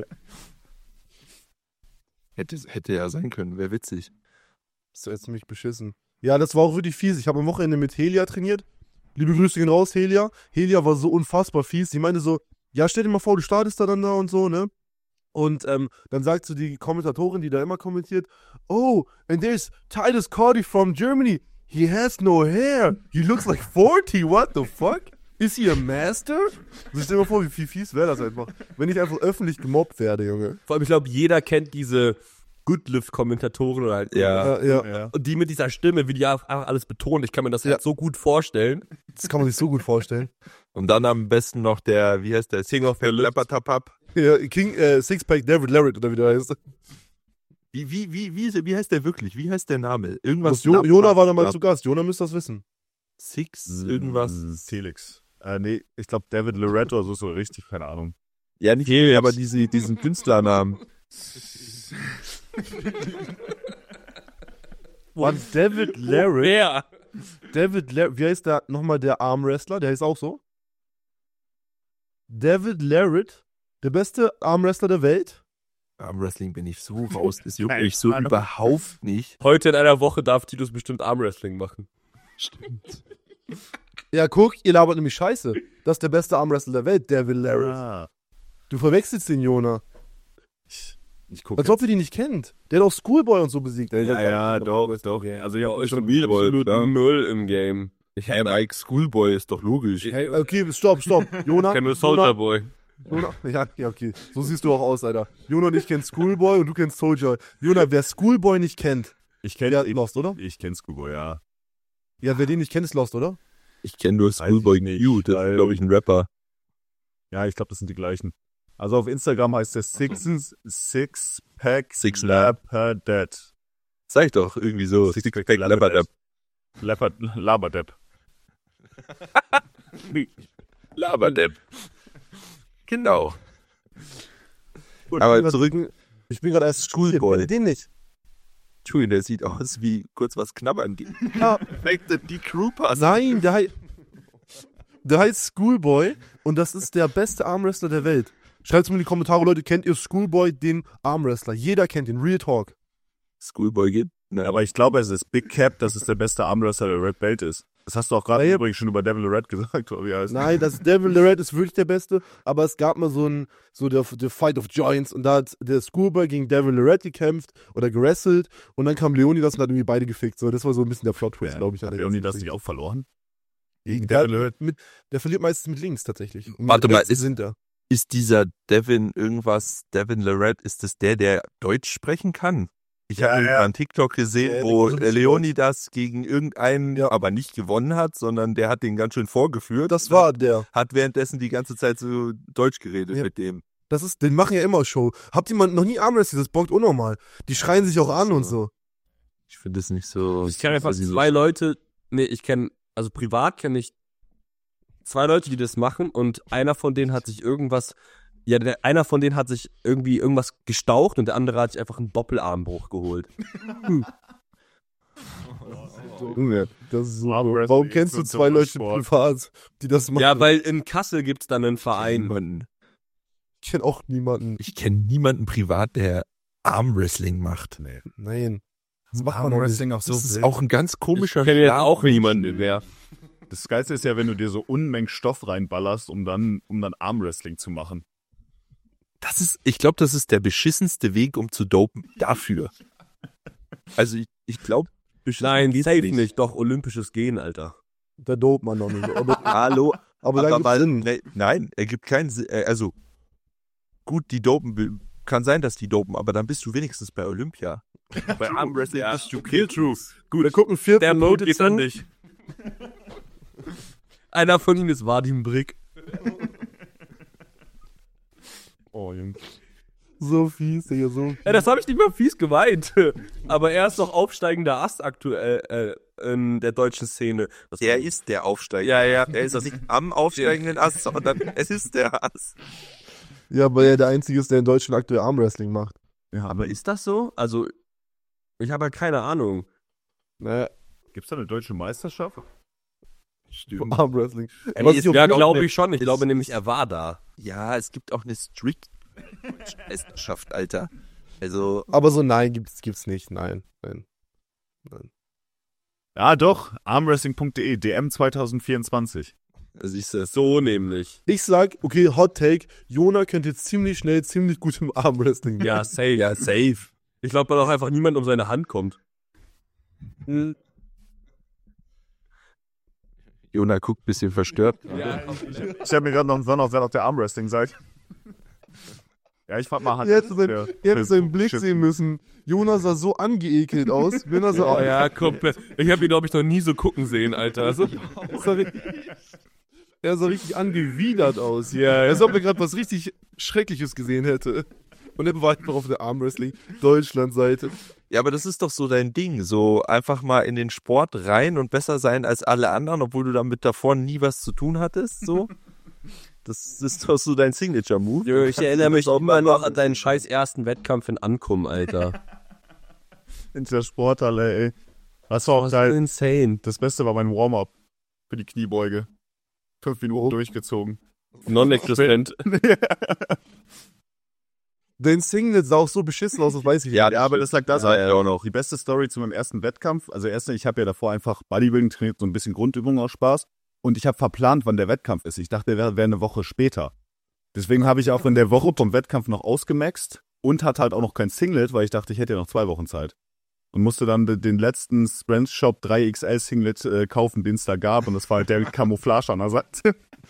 Hätte, hätte ja sein können, wäre witzig. Ist doch jetzt ziemlich beschissen. Ja, das war auch wirklich fies. Ich habe am Wochenende mit Helia trainiert. Liebe Grüße gehen raus, Helia. Helia war so unfassbar fies. Sie meinte so, ja, stell dir mal vor, du startest da dann da und so, ne? Und ähm, dann sagt so die Kommentatorin, die da immer kommentiert, oh, and there's Titus Cardi from Germany. He has no hair. He looks like forty. What the fuck? Is he a master? Also stell dir mal vor, wie viel fies wäre das einfach. Wenn ich einfach öffentlich gemobbt werde, Junge. Vor allem, ich glaube, jeder kennt diese Goodlift-Kommentatoren oder halt. Ja. Ja, ja, Ja. Und die mit dieser Stimme, wie die einfach alles betonen. Ich kann mir das Ja. halt so gut vorstellen. das kann man sich so gut vorstellen. Und dann am besten noch der, wie heißt der, King of the Leopard-Top-Up. Ja, King, äh, Sixpack David Larrett oder wie der heißt. Wie, wie, wie, wie, ist- wie heißt der wirklich? Wie heißt der Name? Irgendwas. Was, jo Jona war da mal Knapp- zu Gast. Jona müsste das wissen. Six, irgendwas. Felix. Äh, nee, ich glaube David Loretto oder so, so richtig, keine Ahnung. Ja, nicht viel, aber diese, diesen Künstlernamen. Wann David Larrett, Wer? David Larrett, wie heißt der nochmal der Armwrestler? Der heißt auch so? David Larrett, der beste Armwrestler der Welt? Am Wrestling bin ich so raus, das juckt Keine mich so Ahnung. überhaupt nicht. Heute in einer Woche darf Titus bestimmt Armwrestling machen. Ja, guck, ihr labert nämlich scheiße. Das ist der beste Armwrestler der Welt, David Larrett. Ah. Du verwechselst den Jona. Ich gucke. Als ob ihr die nicht kennt. Der hat auch Schoolboy und so besiegt. Ja, ja, doch, doch. Also ich habe schon Absolut null im Game. Ich Hey, Mike, Schoolboy ist doch logisch. Okay, stopp, stopp. Jona, kenne nur Jona, Soldier Boy. Jona, ja, ja, okay. So siehst du auch aus, Alter. Jona und ich kennen Schoolboy und du kennst Soldier. Jona, wer Schoolboy nicht kennt, Ich der kenne hat Lost, oder? ich kenn Schoolboy, ja. Ja, wer den nicht kennt, ist Lost, oder? Ich kenne nur Schoolboy ich nicht, Q, das weil- ist, glaube ich, ein Rapper. Ja, ich glaube, das sind die gleichen. Also auf Instagram heißt der Sixens Six Pack Six Leopard Dead. Sag ich doch, irgendwie so. Six Pack Leopard Leopard Leopard Laberdepp. Laberdepp. Genau. Gut, Aber ich bin zurück- grad- Ich bin gerade erst Schoolboy. Ich kenn Den nicht. Entschuldigung, der sieht aus wie kurz was knabbern geht. Ja, Die Crew passt. nein, der, hei der heißt Schoolboy und das ist der beste Armwrestler der Welt. Schreibt mir in die Kommentare, Leute, kennt ihr Schoolboy, den Armwrestler? Jeder kennt ihn, Real Talk. Schoolboy geht. Ne, Aber ich glaube, es ist Big Cap, dass es der beste Armwrestler der Red Belt ist. Das hast du auch gerade Ja, ja. übrigens schon über Devil Red gesagt, oder wie er heißt. Nein, das Devil Larrett ist wirklich der Beste, aber es gab mal so ein, so der, der Fight of Giants und da hat der Schoolboy gegen Devil Larrett gekämpft oder gewrestelt und dann kam Leonidas und hat irgendwie beide gefickt. So, das war so ein bisschen der Plot-Twist, Ja, glaube ich. an Hat der Leoni ganzen das Geschichte. nicht auch verloren? Gegen Der, Devil Red? mit, der verliert meistens mit links tatsächlich. Und Warte mit mal, rechts ist- sind er. ist dieser Devin irgendwas, Devin Larrett, ist das der, der Deutsch sprechen kann? Ich Ja, habe ja. einen TikTok gesehen, Ja, der wo kann so ein bisschen Leonidas gegen irgendeinen Ja. aber nicht gewonnen hat, sondern der hat den ganz schön vorgeführt. Das war der. Hat währenddessen die ganze Zeit so Deutsch geredet Ja. mit dem. Das ist, den machen ja immer Show. Habt ihr mal noch nie Armwrestling? Das bockt unnormal. Die schreien sich auch an und so. Ich finde es nicht so. Ich kenne einfach weiß nicht, so- zwei Leute, nee, ich kenne, also privat kenne ich zwei Leute, die das machen und einer von denen hat sich irgendwas, ja, der, einer von denen hat sich irgendwie irgendwas gestaucht und der andere hat sich einfach einen Doppelarmbruch geholt. Junge, das ist so. Armwrestling Warum kennst du ist so zwei ein Leute Sport. privat, die das machen? Ja, weil in Kassel gibt's dann einen Verein. Niemanden. ich kenne auch niemanden. Ich kenne niemanden privat, der Armwrestling macht. Nee. Nein. Das macht man doch nicht. auch Das ist auch ein ganz komischer Ich kenne jetzt Schlag. auch niemanden mehr. Das Geilste ist ja, wenn du dir so Unmengen Stoff reinballerst, um dann, um dann Armwrestling zu machen. Das ist, ich glaube, das ist der beschissenste Weg, um zu dopen. Dafür. Also ich, ich glaube, Nein, safe nicht. Doch, olympisches Gehen, Alter. Der dope man noch nicht. Aber, Hallo, aber, da aber gibt's weil, Sinn. ne, nein, er gibt keinen Sinn. äh, Also gut, die dopen, will- kann sein, dass die dopen, aber dann bist du wenigstens bei Olympia. Bei Armwrestling Ja. bist du Kill Truth. Gut, da gucken vier Der Minuten Mode geht zu. dann nicht. Einer von ihnen ist Vadim Brick. Oh, Junge. So fies, Digga, so fies. Ja, das habe ich nicht mal fies geweint. Aber er ist doch aufsteigender Ast aktuell äh, in der deutschen Szene. Das Der ist der Aufsteiger. Ja, ja. Er ist nicht am aufsteigenden Ast, sondern es ist der Ast. Ja, weil er der Einzige ist, der in Deutschland aktuell Armwrestling macht. Ja, Aber ist das so? Also, ich habe ja keine Ahnung. Naja, gibt's da eine deutsche Meisterschaft? Stimmt. Armwrestling. Ey, Was es ich auf Ja, gibt auch glaube eine- ich schon. Ich es- glaube nämlich, er war da. Ja, es gibt auch eine Strict-Meisterschaft, Alter. Also, Aber so nein, gibt's, gibt's nicht. Nein, nein. Ja, doch. Armwrestling punkt de, D M zwanzig vierundzwanzig. siehst du, So nämlich. Ich sag, okay, Hot Take, Jona könnte jetzt ziemlich schnell, ziemlich gut im Armwrestling werden. Ja, safe. ja, safe. Ich glaube, weil auch einfach niemand um seine Hand kommt. Jona guckt ein bisschen verstört. Ich habe mir gerade noch einen Son auf, wer auf der Armwrestling sagt. Ja, ich fand mal Hand. Ihr hättet seinen, der- ihr hättet seinen Blick Shit. sehen müssen. Jonas sah so angeekelt aus. Jonas sah, Oh ja, komplett. Ich habe ihn, glaube ich, noch nie so gucken sehen, Alter. So, sah richtig, er sah richtig angewidert aus. Ja, als ob er gerade was richtig Schreckliches gesehen hätte. Und er war einfach auf der Armwrestling Deutschland-Seite. Ja, aber das ist doch so dein Ding. So einfach mal in den Sport rein und besser sein als alle anderen, obwohl du damit davor nie was zu tun hattest. So. Das ist doch so dein Signature-Move. Jö, ich erinnere mich immer noch an deinen scheiß ersten Wettkampf in Ankum, Alter. In der Sporthalle, ey. Das war auch Das ist geil. insane. Das Beste war mein Warm-up für die Kniebeuge. Fünf Minuten durchgezogen. Non-existent. Dein Singlet sah auch so beschissen aus, das weiß ich Ja, nicht. Ja, aber das lag das. Ja, ja. auch noch. Die beste Story zu meinem ersten Wettkampf. Also erstens, ich habe ja davor einfach Bodybuilding trainiert, so ein bisschen Grundübungen aus Spaß. Und ich habe verplant, wann der Wettkampf ist. Ich dachte, der wäre wär eine Woche später. Deswegen habe ich auch in der Woche vom Wettkampf noch ausgemaxt und hatte halt auch noch kein Singlet, weil ich dachte, ich hätte ja noch zwei Wochen Zeit. Und musste dann de- den letzten Sprint Shop drei X L Singlet äh, kaufen, den es da gab. Und das war halt der Camouflage an der Seite.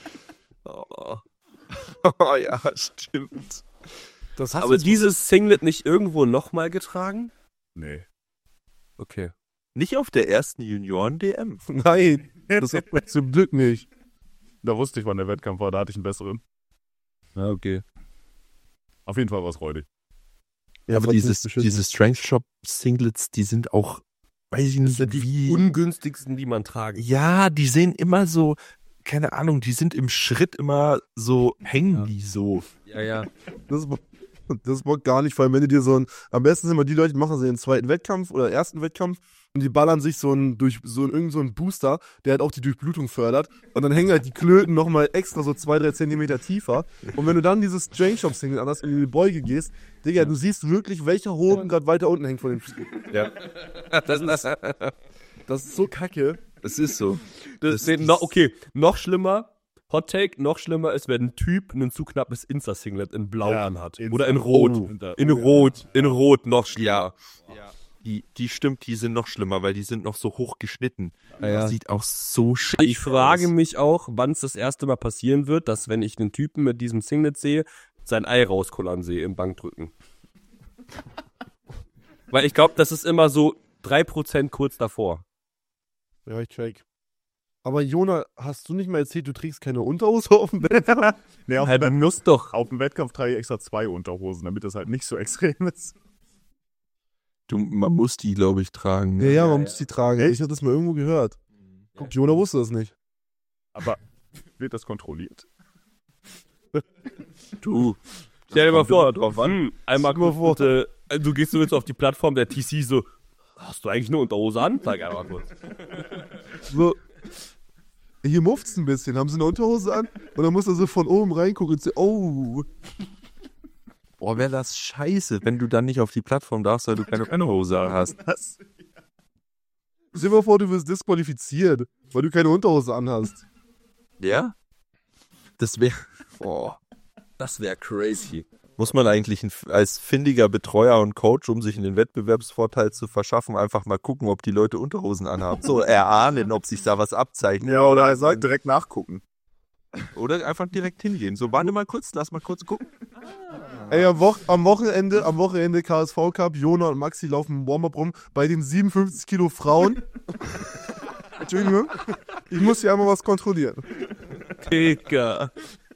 Oh. Oh ja, stimmt. Das hast Aber du dieses Singlet nicht irgendwo nochmal getragen? Nee. Okay. Nicht auf der ersten Junioren-D M. Nein, das hat zum Glück nicht. Da wusste ich, wann der Wettkampf war. Da hatte ich einen besseren. Ja, okay. Auf jeden Fall war es räudig. Ja, aber dieses, diese Strength Shop Singlets, die sind auch, weiß ich nicht, wie. Ungünstigsten, die man tragen. Ja, die sehen immer so, keine Ahnung, die sind im Schritt immer so, hängen Ja. die so. Ja, ja. Das, das bockt gar nicht, vor allem wenn du dir so ein, am besten sind immer die Leute, die machen so den zweiten Wettkampf oder ersten Wettkampf und die ballern sich so ein, durch so ein, irgend so einen Booster, der halt auch die Durchblutung fördert und dann hängen halt die Klöten nochmal extra so zwei, drei Zentimeter tiefer und wenn du dann dieses Strange Shop Single anders in die Beuge gehst, Digga, du siehst wirklich, welcher Hoden gerade weiter unten hängt von dem Schuh. Ja. Das ist, Das ist so kacke. Es ist so. das, Das- no, okay, noch schlimmer. Hot Take, noch schlimmer ist, wenn ein Typ ein zu knappes Insta-Singlet in Blau Ja, anhat. Insta- Oder in Rot. Oh. In Rot. In Rot noch schlimmer. Ja. Die, die stimmt, die sind noch schlimmer, weil die sind noch so hoch geschnitten. Ja, ja. Das sieht auch so scheiße Ich frage aus. mich auch, wann es das erste Mal passieren wird, dass wenn ich einen Typen mit diesem Singlet sehe, sein Ei rauskullern sehe im Bankdrücken. Weil ich glaube, das ist immer so drei Prozent kurz davor. Ja, ich check. Aber Jona, hast du nicht mal erzählt, du trägst keine Unterhose auf dem Bett? Nee, auf, Halt, dem, muss doch. auf dem Wettkampf trage ich extra zwei Unterhosen, damit das halt nicht so extrem ist. Du, man muss die, glaube ich, tragen. Ja, ja, man muss die tragen. Ich hatte das mal irgendwo gehört. Guck, Jona wusste das nicht. Aber wird das kontrolliert? Du. Stell dir mal vor, drauf an. hm, einmal Stell dir mal kurz, äh, du gehst so jetzt auf die Plattform der T C so, hast du eigentlich eine Unterhose an? Sag einmal kurz. So, hier mufft's ein bisschen. Haben sie eine Unterhose an? Und dann muss er so von oben reingucken und so, oh. Boah, wäre das scheiße, wenn du dann nicht auf die Plattform darfst, weil du keine Unterhose hast. Was? Stell dir mal vor, du wirst disqualifiziert, weil du keine Unterhose anhast. Ja? Das wäre. Boah. Das wäre crazy. Muss man eigentlich ein, als findiger Betreuer und Coach, um sich einen Wettbewerbsvorteil zu verschaffen, einfach mal gucken, ob die Leute Unterhosen anhaben. So erahnen, ob sich da was abzeichnet. Ja, oder er sagt direkt nachgucken. Oder einfach direkt hingehen. So, warte mal kurz, lass mal kurz gucken. Ey, am, Wo am Wochenende, am Wochenende K S V Cup, Jona und Maxi laufen im Warm-Up rum bei den siebenundfünfzig Kilo Frauen. Entschuldigung, ich muss hier einmal was kontrollieren. Digga.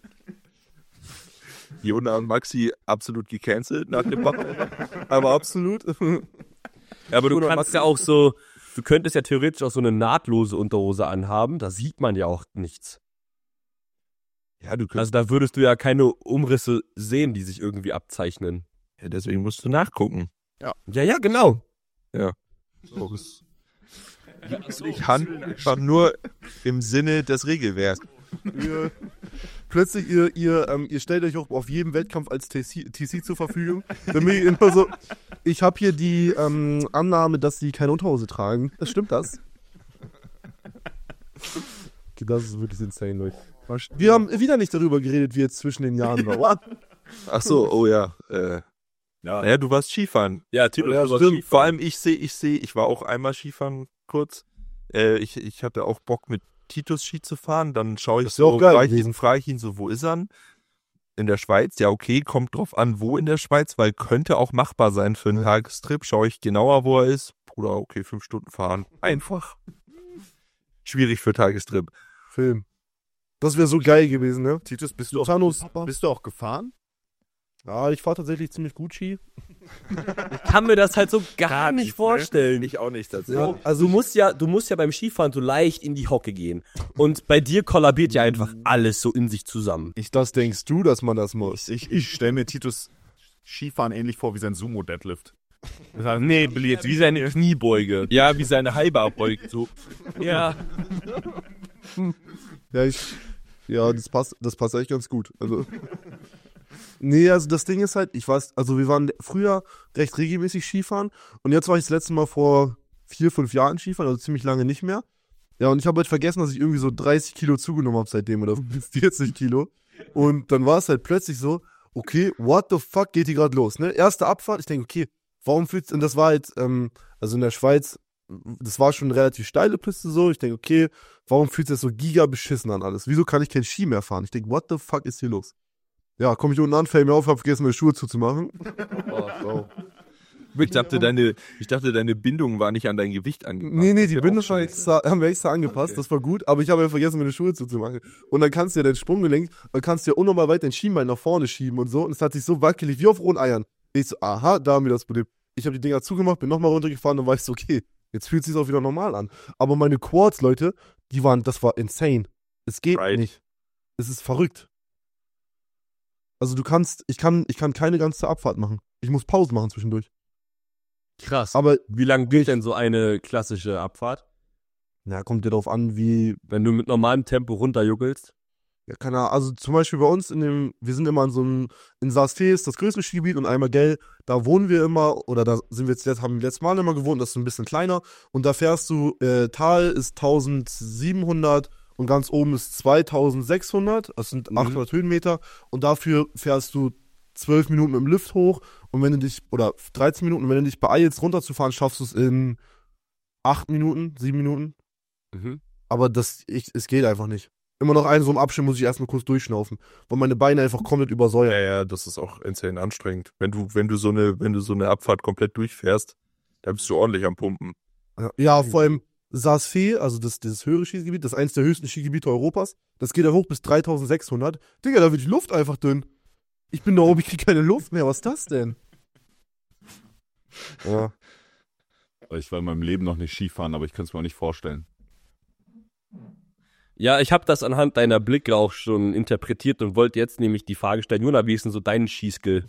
Jona und Maxi absolut gecancelt nach dem Bach. Aber absolut. Ja, aber du Oder kannst ja auch so, du könntest ja theoretisch auch so eine nahtlose Unterhose anhaben, da sieht man ja auch nichts. Ja, du Also kannst. da würdest du ja keine Umrisse sehen, die sich irgendwie abzeichnen. Ja, deswegen musst du nachgucken. Ja, ja, genau. So, es- Ich handle einfach nur im Sinne des Regelwerks. ihr, plötzlich, ihr, ihr, ähm, ihr stellt euch auch auf jedem Wettkampf als T C, T C zur Verfügung. Damit ihr immer so, ich habe hier die ähm, Annahme, dass sie keine Unterhose tragen. Das stimmt das? Okay, das ist wirklich insane, Leute. Wir haben wieder nicht darüber geredet, wie jetzt zwischen den Jahren war. Ach so, oh ja. Äh, Ja. naja, du warst Skifahren. Ja, Titel Ja, über stimmt. Skifahren. Vor allem ich sehe, ich sehe, ich war auch einmal Skifahren kurz. Äh, ich, ich hatte auch Bock mit Titus Ski zu fahren. Dann schaue ich Das wär auch so, geil frage ich, gewesen. ihn- frage ich ihn so, wo ist er? in der Schweiz, ja okay, kommt drauf an, wo in der Schweiz, weil könnte auch machbar sein für einen Tagestrip. Schaue ich genauer, wo er ist. Bruder, okay, fünf Stunden fahren. Einfach. Schwierig für Tagestrip. Film. Das wäre so geil gewesen, ne? Titus, bist du, auch, Thanos, bist du auch gefahren? ja, ich fahre tatsächlich ziemlich gut Ski. Ich kann mir das halt so gar nicht vorstellen. Ich auch nicht tatsächlich. Ja, Also du musst ja, du musst ja beim Skifahren so leicht in die Hocke gehen. Und bei dir kollabiert ja einfach alles so in sich zusammen. Ich, das denkst du, dass man das muss? Ich, ich stelle mir Titus Skifahren ähnlich vor wie sein Sumo-Deadlift. Nee, Billy, jetzt wie seine Kniebeuge. Ja, wie seine Highbar-Beuge. So. Ja. Ja, ich, ja, das passt, das passt eigentlich ganz gut. Also, nee, also das Ding ist halt, ich weiß, also wir waren früher recht regelmäßig Skifahren und jetzt war ich das letzte Mal vor vier, fünf Jahren Skifahren, also ziemlich lange nicht mehr. Ja, und ich habe halt vergessen, dass ich irgendwie so dreißig Kilo zugenommen habe seitdem oder vierzig Kilo. Und dann war es halt plötzlich so, okay, what the fuck geht hier gerade los, ne? Erste Abfahrt, ich denke, okay, warum fühlt's, und das war halt, ähm, also in der Schweiz, das war schon eine relativ steile Piste so, ich denke, okay, warum fühlt sich das so giga beschissen an alles? Wieso kann ich kein Ski mehr fahren? Ich denke, what the fuck ist hier los? Ja, komme ich unten an, fällt mir auf, hab vergessen, meine Schuhe zuzumachen. Oh, oh. Ich dachte, deine, ich dachte, deine Bindung war nicht an dein Gewicht angepasst. Nee, nee, die Ja, Bindung auch war extra, haben wir extra angepasst, Okay. das war gut, aber ich habe ja vergessen, meine Schuhe zuzumachen. Und dann kannst du ja dein Sprunggelenk, dann kannst du ja unnormal weit dein Schienbein nach vorne schieben und so, und es hat sich so wackelig wie auf rohen Eiern. Ich so, aha, da haben wir das Problem. Ich habe die Dinger zugemacht, bin nochmal runtergefahren und war ich so, okay, jetzt fühlt es sich auch wieder normal an. Aber meine Quads, Leute, die waren, das war insane. Es geht Right. nicht. Es ist verrückt. Also du kannst, ich kann, ich kann keine ganze Abfahrt machen. Ich muss Pause machen zwischendurch. Krass. Aber, Wie lang geht denn so eine klassische Abfahrt? na, kommt dir darauf an, wie, Wenn du mit normalem Tempo runterjuckelst? ja, keine Ahnung, also zum Beispiel bei uns in dem, wir sind immer in so einem, in Saas-Fee ist das größte Skigebiet und einmal Gell, da wohnen wir immer, oder da sind wir jetzt, jetzt haben wir letztes Mal immer gewohnt, das ist ein bisschen kleiner und da fährst du, äh, Tal ist tausendsiebenhundert und ganz oben ist zweitausendsechshundert, das sind Mhm. achthundert Höhenmeter und dafür fährst du zwölf Minuten mit dem Lift hoch und wenn du dich, oder dreizehn Minuten, und wenn du dich beeilst runterzufahren, schaffst du es in acht Minuten, sieben Minuten, Mhm. aber das, ich, es geht einfach nicht. Immer noch einen so im Abschnitt muss ich erstmal kurz durchschnaufen, weil meine Beine einfach komplett übersäuern. Ja, ja, das ist auch insane anstrengend. Wenn du, wenn du so eine, wenn du so eine Abfahrt komplett durchfährst, dann bist du ordentlich am Pumpen. Ja, ja, vor allem Saas-Fee, also das, das höhere Skigebiet, das ist eines der höchsten Skigebiete Europas, das geht ja hoch bis dreitausendsechshundert. Digga, da wird die Luft einfach dünn. Ich bin da oben, ich krieg keine Luft mehr, was ist das denn? Ja. Ich war in meinem Leben noch nicht Skifahren, aber ich kann es mir auch nicht vorstellen. Ja, ich habe das anhand deiner Blicke auch schon interpretiert und wollte jetzt nämlich die Frage stellen, Jona, wie ist denn so dein Skiskill?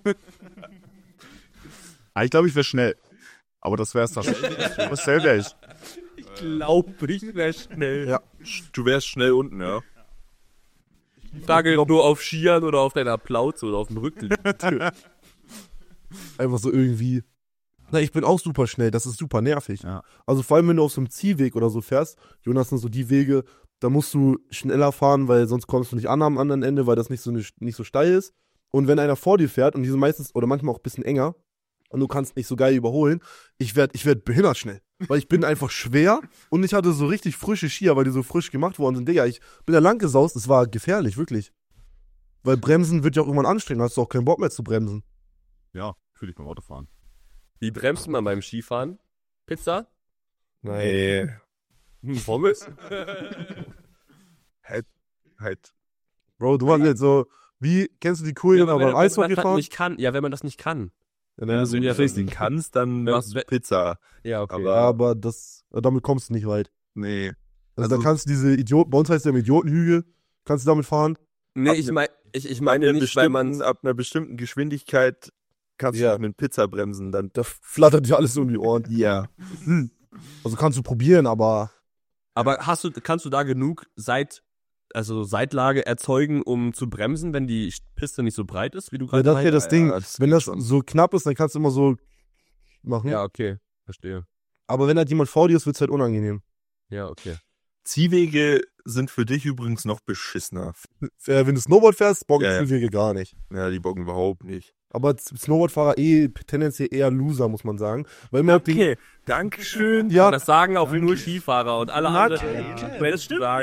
Ah, ich glaube, ich wäre schnell. Aber das wär's dann. Was wäre ich? Ich glaube, ich wäre schnell. Ja. Du wärst schnell unten, ja. Die Frage, ob du auf Skiern oder auf deiner Plauze oder auf dem Rücken. Einfach so irgendwie. Na, ich bin auch super schnell, das ist super nervig. Ja. Also vor allem, wenn du auf so einem Zielweg oder so fährst, Jonas, sind so die Wege, da musst du schneller fahren, weil sonst kommst du nicht an am anderen Ende, weil das nicht so, nicht so steil ist. Und wenn einer vor dir fährt, und die sind meistens, oder manchmal auch ein bisschen enger, und du kannst nicht so geil überholen, ich werd, ich werd behindert schnell. Weil ich bin einfach schwer und ich hatte so richtig frische Skier, weil die so frisch gemacht worden sind. Digga, ich bin da lang gesaust, es war gefährlich, wirklich. Weil Bremsen wird ja auch irgendwann anstrengend, hast du auch keinen Bock mehr zu bremsen. Ja, fühle ich beim Autofahren. Wie bremst man beim Skifahren? Pizza? Nee. Hm, Pommes? Halt, halt. Bro, du warst jetzt so, wie, kennst du die Coolien, aber beim Eishockey man das fahren? nicht kann. Ja, wenn man das nicht kann. Ja, ne, also, wenn du das nicht kannst, dann Was- machst du Pizza. Ja, okay. Aber- Ja, aber das, damit kommst du nicht weit. Nee. Also, Also- da kannst du diese Idioten, bei uns heißt der Idiotenhügel, kannst du damit fahren. nee, ab ich ne- meine ich, ich Ab meine einer nicht, weil bestimmten- man ab einer bestimmten Geschwindigkeit kannst Ja. du mit Pizza bremsen, dann. Da flattert dir alles um die Ohren. Ja. Also kannst du probieren, aber Aber hast du, kannst du da genug Seit, also Seitlage erzeugen, um zu bremsen, wenn die Piste nicht so breit ist, wie du weil gerade das ist ja das ja, Ding. ja, das wenn das schon. so knapp ist, dann kannst du immer so machen. Ja, okay. Verstehe. Aber wenn halt jemand vor dir ist, wird's halt unangenehm. Ja, okay. Ziehwege sind für dich übrigens noch beschissener. Äh, wenn du Snowboard fährst, bocken Ja, ja. Zielwege gar nicht. Ja, die bocken überhaupt nicht. Aber Z- Snowboardfahrer eh tendenziell eher Loser, muss man sagen. Weil man hat den, Dankeschön. ja, Das sagen auch nur Skifahrer und alle anderen. Das stimmt nicht.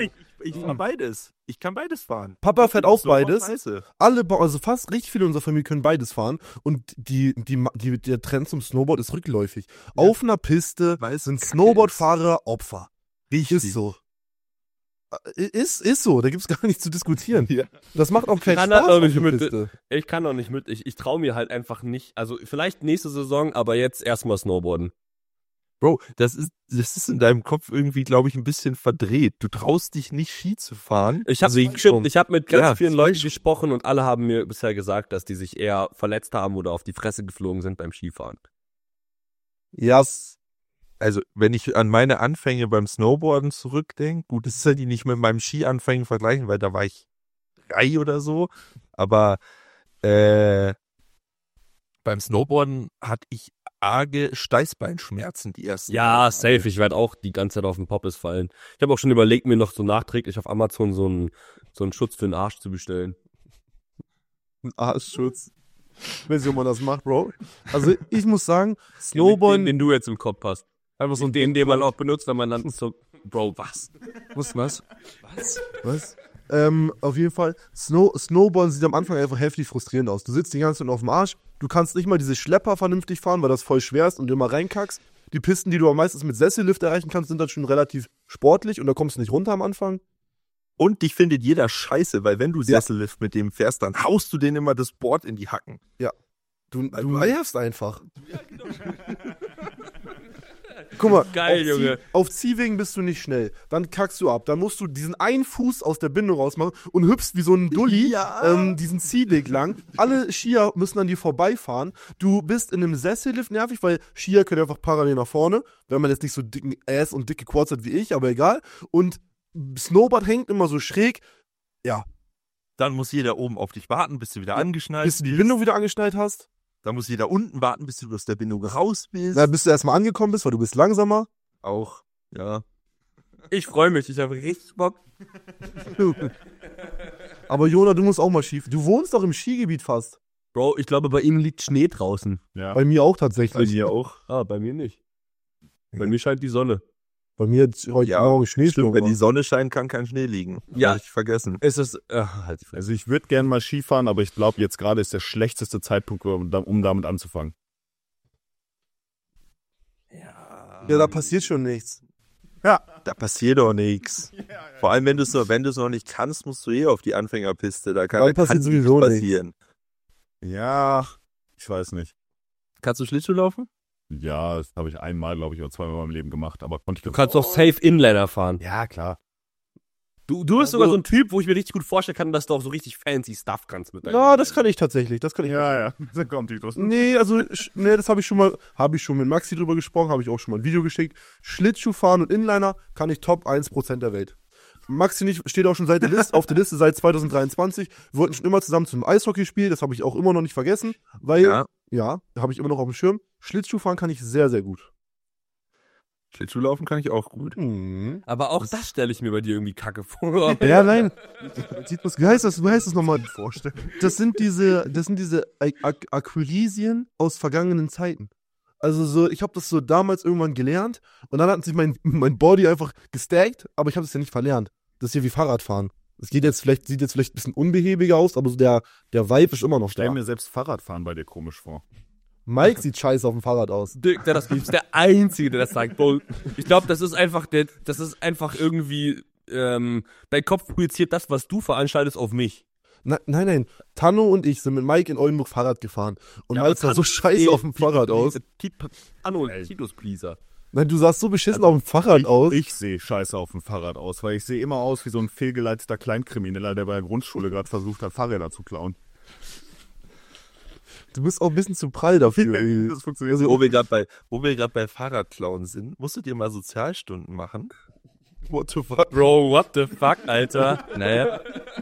ich fahr beides. Ich kann beides fahren. Papa fährt auch Snowboard, beides. Scheiße. Alle, ba- also fast richtig viele unserer Familie können beides fahren. Und die, die, Ma- die, der Trend zum Snowboard ist rückläufig. Auf einer Piste Weil es sind Kacke Snowboardfahrer Opfer. Richtig. Ist so. Äh, Ist, ist so, da gibt's gar nichts zu diskutieren. Ja. Das macht auch keinen Kann Spaß halt auch auf nicht der mit- Piste. Ich kann doch nicht mit. Ich, ich traue mir halt einfach nicht. Also vielleicht nächste Saison, aber jetzt erstmal Snowboarden. Bro, das ist, das ist in deinem Kopf irgendwie, glaube ich, ein bisschen verdreht. Du traust dich nicht, Ski zu fahren. Ich habe Wegen ich vom- hab mit ganz Ja, vielen zwei Leuten Stunden. gesprochen und alle haben mir bisher gesagt, dass die sich eher verletzt haben oder auf die Fresse geflogen sind beim Skifahren. Ja, s- Also, wenn ich an meine Anfänge beim Snowboarden zurückdenke, gut, das ist ja die nicht mit meinem Skianfängen vergleichen, weil da war ich drei oder so. Aber äh, beim Snowboarden hatte ich arge Steißbeinschmerzen die ersten Ja, Tage. safe. Ich werde auch die ganze Zeit auf den Poppes fallen. Ich habe auch schon überlegt, mir noch so nachträglich auf Amazon so einen so einen Schutz für den Arsch zu bestellen. ein Arschschutz. Ich weiß nicht, ob man das macht, Bro. Also ich muss sagen, Snowboarden, Den, den du jetzt im Kopf hast. Einfach so den, den man auch benutzt, wenn man dann so, Bro, was? was, was? Was? Was? Ähm, auf jeden Fall, Snow, Snowboarden sieht am Anfang einfach heftig frustrierend aus. Du sitzt die ganze Zeit auf dem Arsch, du kannst nicht mal diese Schlepper vernünftig fahren, weil das voll schwer ist und du immer reinkackst. Die Pisten, die du am meistens mit Sessellift erreichen kannst, sind dann schon relativ sportlich und da kommst du nicht runter am Anfang. Und dich findet jeder scheiße, weil wenn du Ja. Sessellift mit dem fährst, dann haust du den immer das Board in die Hacken. Du, Weil du du- nervst einfach. Guck mal, Geil, auf Junge. Zieh, auf Ziehwegen bist du nicht schnell. Dann kackst du ab. Dann musst du diesen einen Fuß aus der Bindung rausmachen und hüpfst wie so ein Dulli Ja. ähm, diesen Ziehweg lang. Alle Skier müssen an dir vorbeifahren. Du bist in einem Sessellift nervig, weil Skier können einfach parallel nach vorne, wenn man jetzt nicht so dicken Ass und dicke Quads hat wie ich, aber egal. Und Snowboard hängt immer so schräg. Ja, Dann muss jeder oben auf dich warten, bis du wieder Ja, angeschnallt bis du die bist. Bindung wieder angeschnallt hast. Dann muss jeder unten warten, bis du aus der Bindung raus bist. Na, bis du erstmal angekommen bist, weil du bist langsamer. Auch, ja. Ich freue mich, ich habe richtig Bock. Aber Jona, du musst auch mal Ski. Du wohnst doch im Skigebiet fast. Bro, ich glaube, bei ihm liegt Schnee draußen. Ja. Bei mir auch tatsächlich. dir auch. Ah, bei mir nicht. Bei mir scheint die Sonne. Bei mir hat heute Ja, Morgen Schneesturm. Stimmt, wenn die war. Sonne scheint, kann kein Schnee liegen. Ja. Hab ich vergessen. Es ist, äh, halt die Fresse. Also ich würde gerne mal Skifahren, aber ich glaube, jetzt gerade ist der schlechteste Zeitpunkt, um, da- um damit anzufangen. Ja, da passiert schon nichts. Da passiert doch nichts. Vor allem, wenn du es noch, wenn du es noch nicht kannst, musst du eh auf die Anfängerpiste. Da kann, Dann da kann passiert sowieso nichts nichts. passieren. Ja, ich weiß nicht. Kannst du Schlittschuh laufen? Ja, das habe ich einmal, glaube ich, oder zweimal in meinem Leben gemacht, aber konnte ich Du kannst doch safe Inliner fahren. Ja, klar. Du, du bist Also- sogar so ein Typ, wo ich mir richtig gut vorstellen kann, dass du auch so richtig fancy Stuff kannst mit deinem Ja, das kann ich tatsächlich. Das kann ich. Ja, ja. Da kommt die los. Nee, also, sch- nee, das habe ich schon mal, habe ich schon mit Maxi drüber gesprochen, habe ich auch schon mal ein Video geschickt. Schlittschuhfahren und Inliner kann ich Top eins Prozent der Welt. Maxi nicht, steht auch schon seit der Liste, auf der Liste seit zwanzig dreiundzwanzig. Wir wollten schon immer zusammen zum Eishockey-Spiel, das habe ich auch immer noch nicht vergessen, weil, ja, Ja. habe ich immer noch auf dem Schirm. Schlittschuhfahren kann ich sehr, sehr gut. Schlittschuh laufen kann ich auch gut. Mhm. Aber auch das stelle ich mir bei dir irgendwie kacke vor. Ja, nein. Sieht was, wie heißt das, wie heißt das nochmal? Das sind diese, das sind diese Ak Aquilisien aus vergangenen Zeiten. Also so, ich habe das so damals irgendwann gelernt und dann hat sich mein, mein Body einfach gestackt, aber ich habe es ja nicht verlernt. Das ist hier wie Fahrradfahren. Das geht jetzt vielleicht, sieht jetzt vielleicht ein bisschen unbehäbiger aus, aber so der, der Vibe ist immer noch Stell da. mir selbst Fahrradfahren bei dir komisch vor. Mike sieht scheiße auf dem Fahrrad aus. Dirk, der das ist der Einzige, der das sagt. Bro, ich glaube, das ist einfach, der, das ist einfach irgendwie, ähm, dein Kopf projiziert das, was du veranstaltest, auf mich. Na, nein, nein. Tanno und ich sind mit Mike in Oldenburg Fahrrad gefahren. Und Ja, Mike sah aber so scheiße auf dem Fahrrad aus. Anno, Titus Pleaser. Nein, du sahst so beschissen auf dem Fahrrad aus. Ich sehe scheiße auf dem Fahrrad aus, weil ich sehe immer aus wie so ein fehlgeleiteter Kleinkrimineller, der bei der Grundschule gerade versucht hat, Fahrräder zu klauen. Du bist auch ein bisschen zu prall dafür. irgendwie. Das funktioniert so. Wo wir gerade bei, wo wir gerade bei Fahrradklauen sind, musstet ihr mal Sozialstunden machen? What the fuck? Bro, what the fuck, Alter? Naja.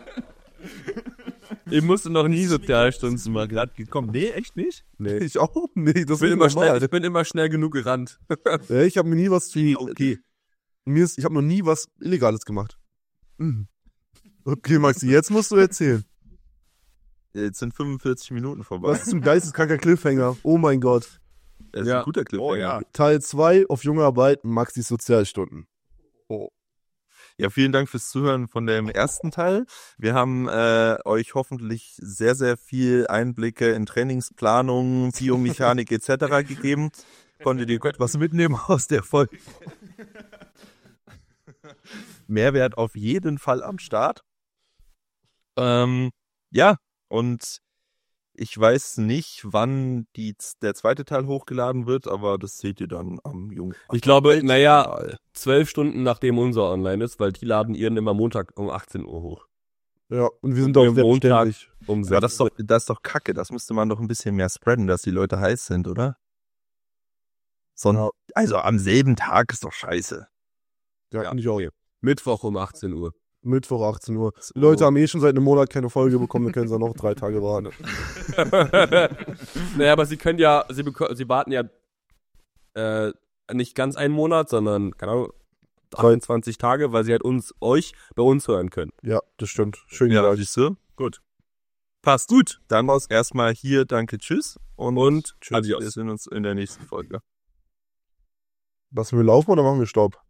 Ich musste noch nie Sozialstunden machen. Gerade gekommen. Nee, echt nicht? Nee. Ich auch? Nee, das Ich bin, ist immer normal. schnell, ich bin immer schnell genug gerannt. Ja, ich habe mir nie was zu. Okay. Mir ist, ich habe noch nie was Illegales gemacht. Okay, Maxi, jetzt musst du erzählen. Jetzt sind fünfundvierzig Minuten vorbei. Was ist ein geisteskranker Cliffhanger? Oh mein Gott. Das ist Ja. ein guter Clip. Oh ja. Teil zwei auf junge Arbeit, Maxis Sozialstunden. Ja, vielen Dank fürs Zuhören von dem ersten Teil. Wir haben äh, euch hoffentlich sehr, sehr viel Einblicke in Trainingsplanung, Biomechanik et cetera gegeben. Konntet ihr gut was mitnehmen aus der Folge? Mehrwert auf jeden Fall am Start. Ähm, ja, und ich weiß nicht, wann die, der zweite Teil hochgeladen wird, aber das seht ihr dann am Jungen. Ich glaube, naja, zwölf Stunden nachdem unser online ist, weil die laden ihren immer Montag um achtzehn Uhr hoch. Ja, und wir sind auch Wir Montag selbstständig. um Ja, das sechs. ist, doch, das ist doch kacke, das müsste man doch ein bisschen mehr spreaden, dass die Leute heiß sind, oder? Sondern, also am selben Tag ist doch scheiße. Ja, Ja. finde ich auch. Mittwoch um achtzehn Uhr. Mittwoch achtzehn Uhr. Die Leute haben eh schon seit einem Monat keine Folge bekommen, wir können sie noch drei Tage warten. Naja, aber sie können ja, sie, beko- sie warten ja äh, nicht ganz einen Monat, sondern, keine Ahnung, achtundzwanzig Tage, weil sie halt uns, euch bei uns hören können. Ja, das stimmt. Schön Ja, gesagt. siehst du? Gut. Passt. Gut. Dann aus erstmal hier, danke, tschüss. Und, Und tschüss. adios. Wir sehen uns in der nächsten Folge. Lassen wir laufen oder machen wir Stopp?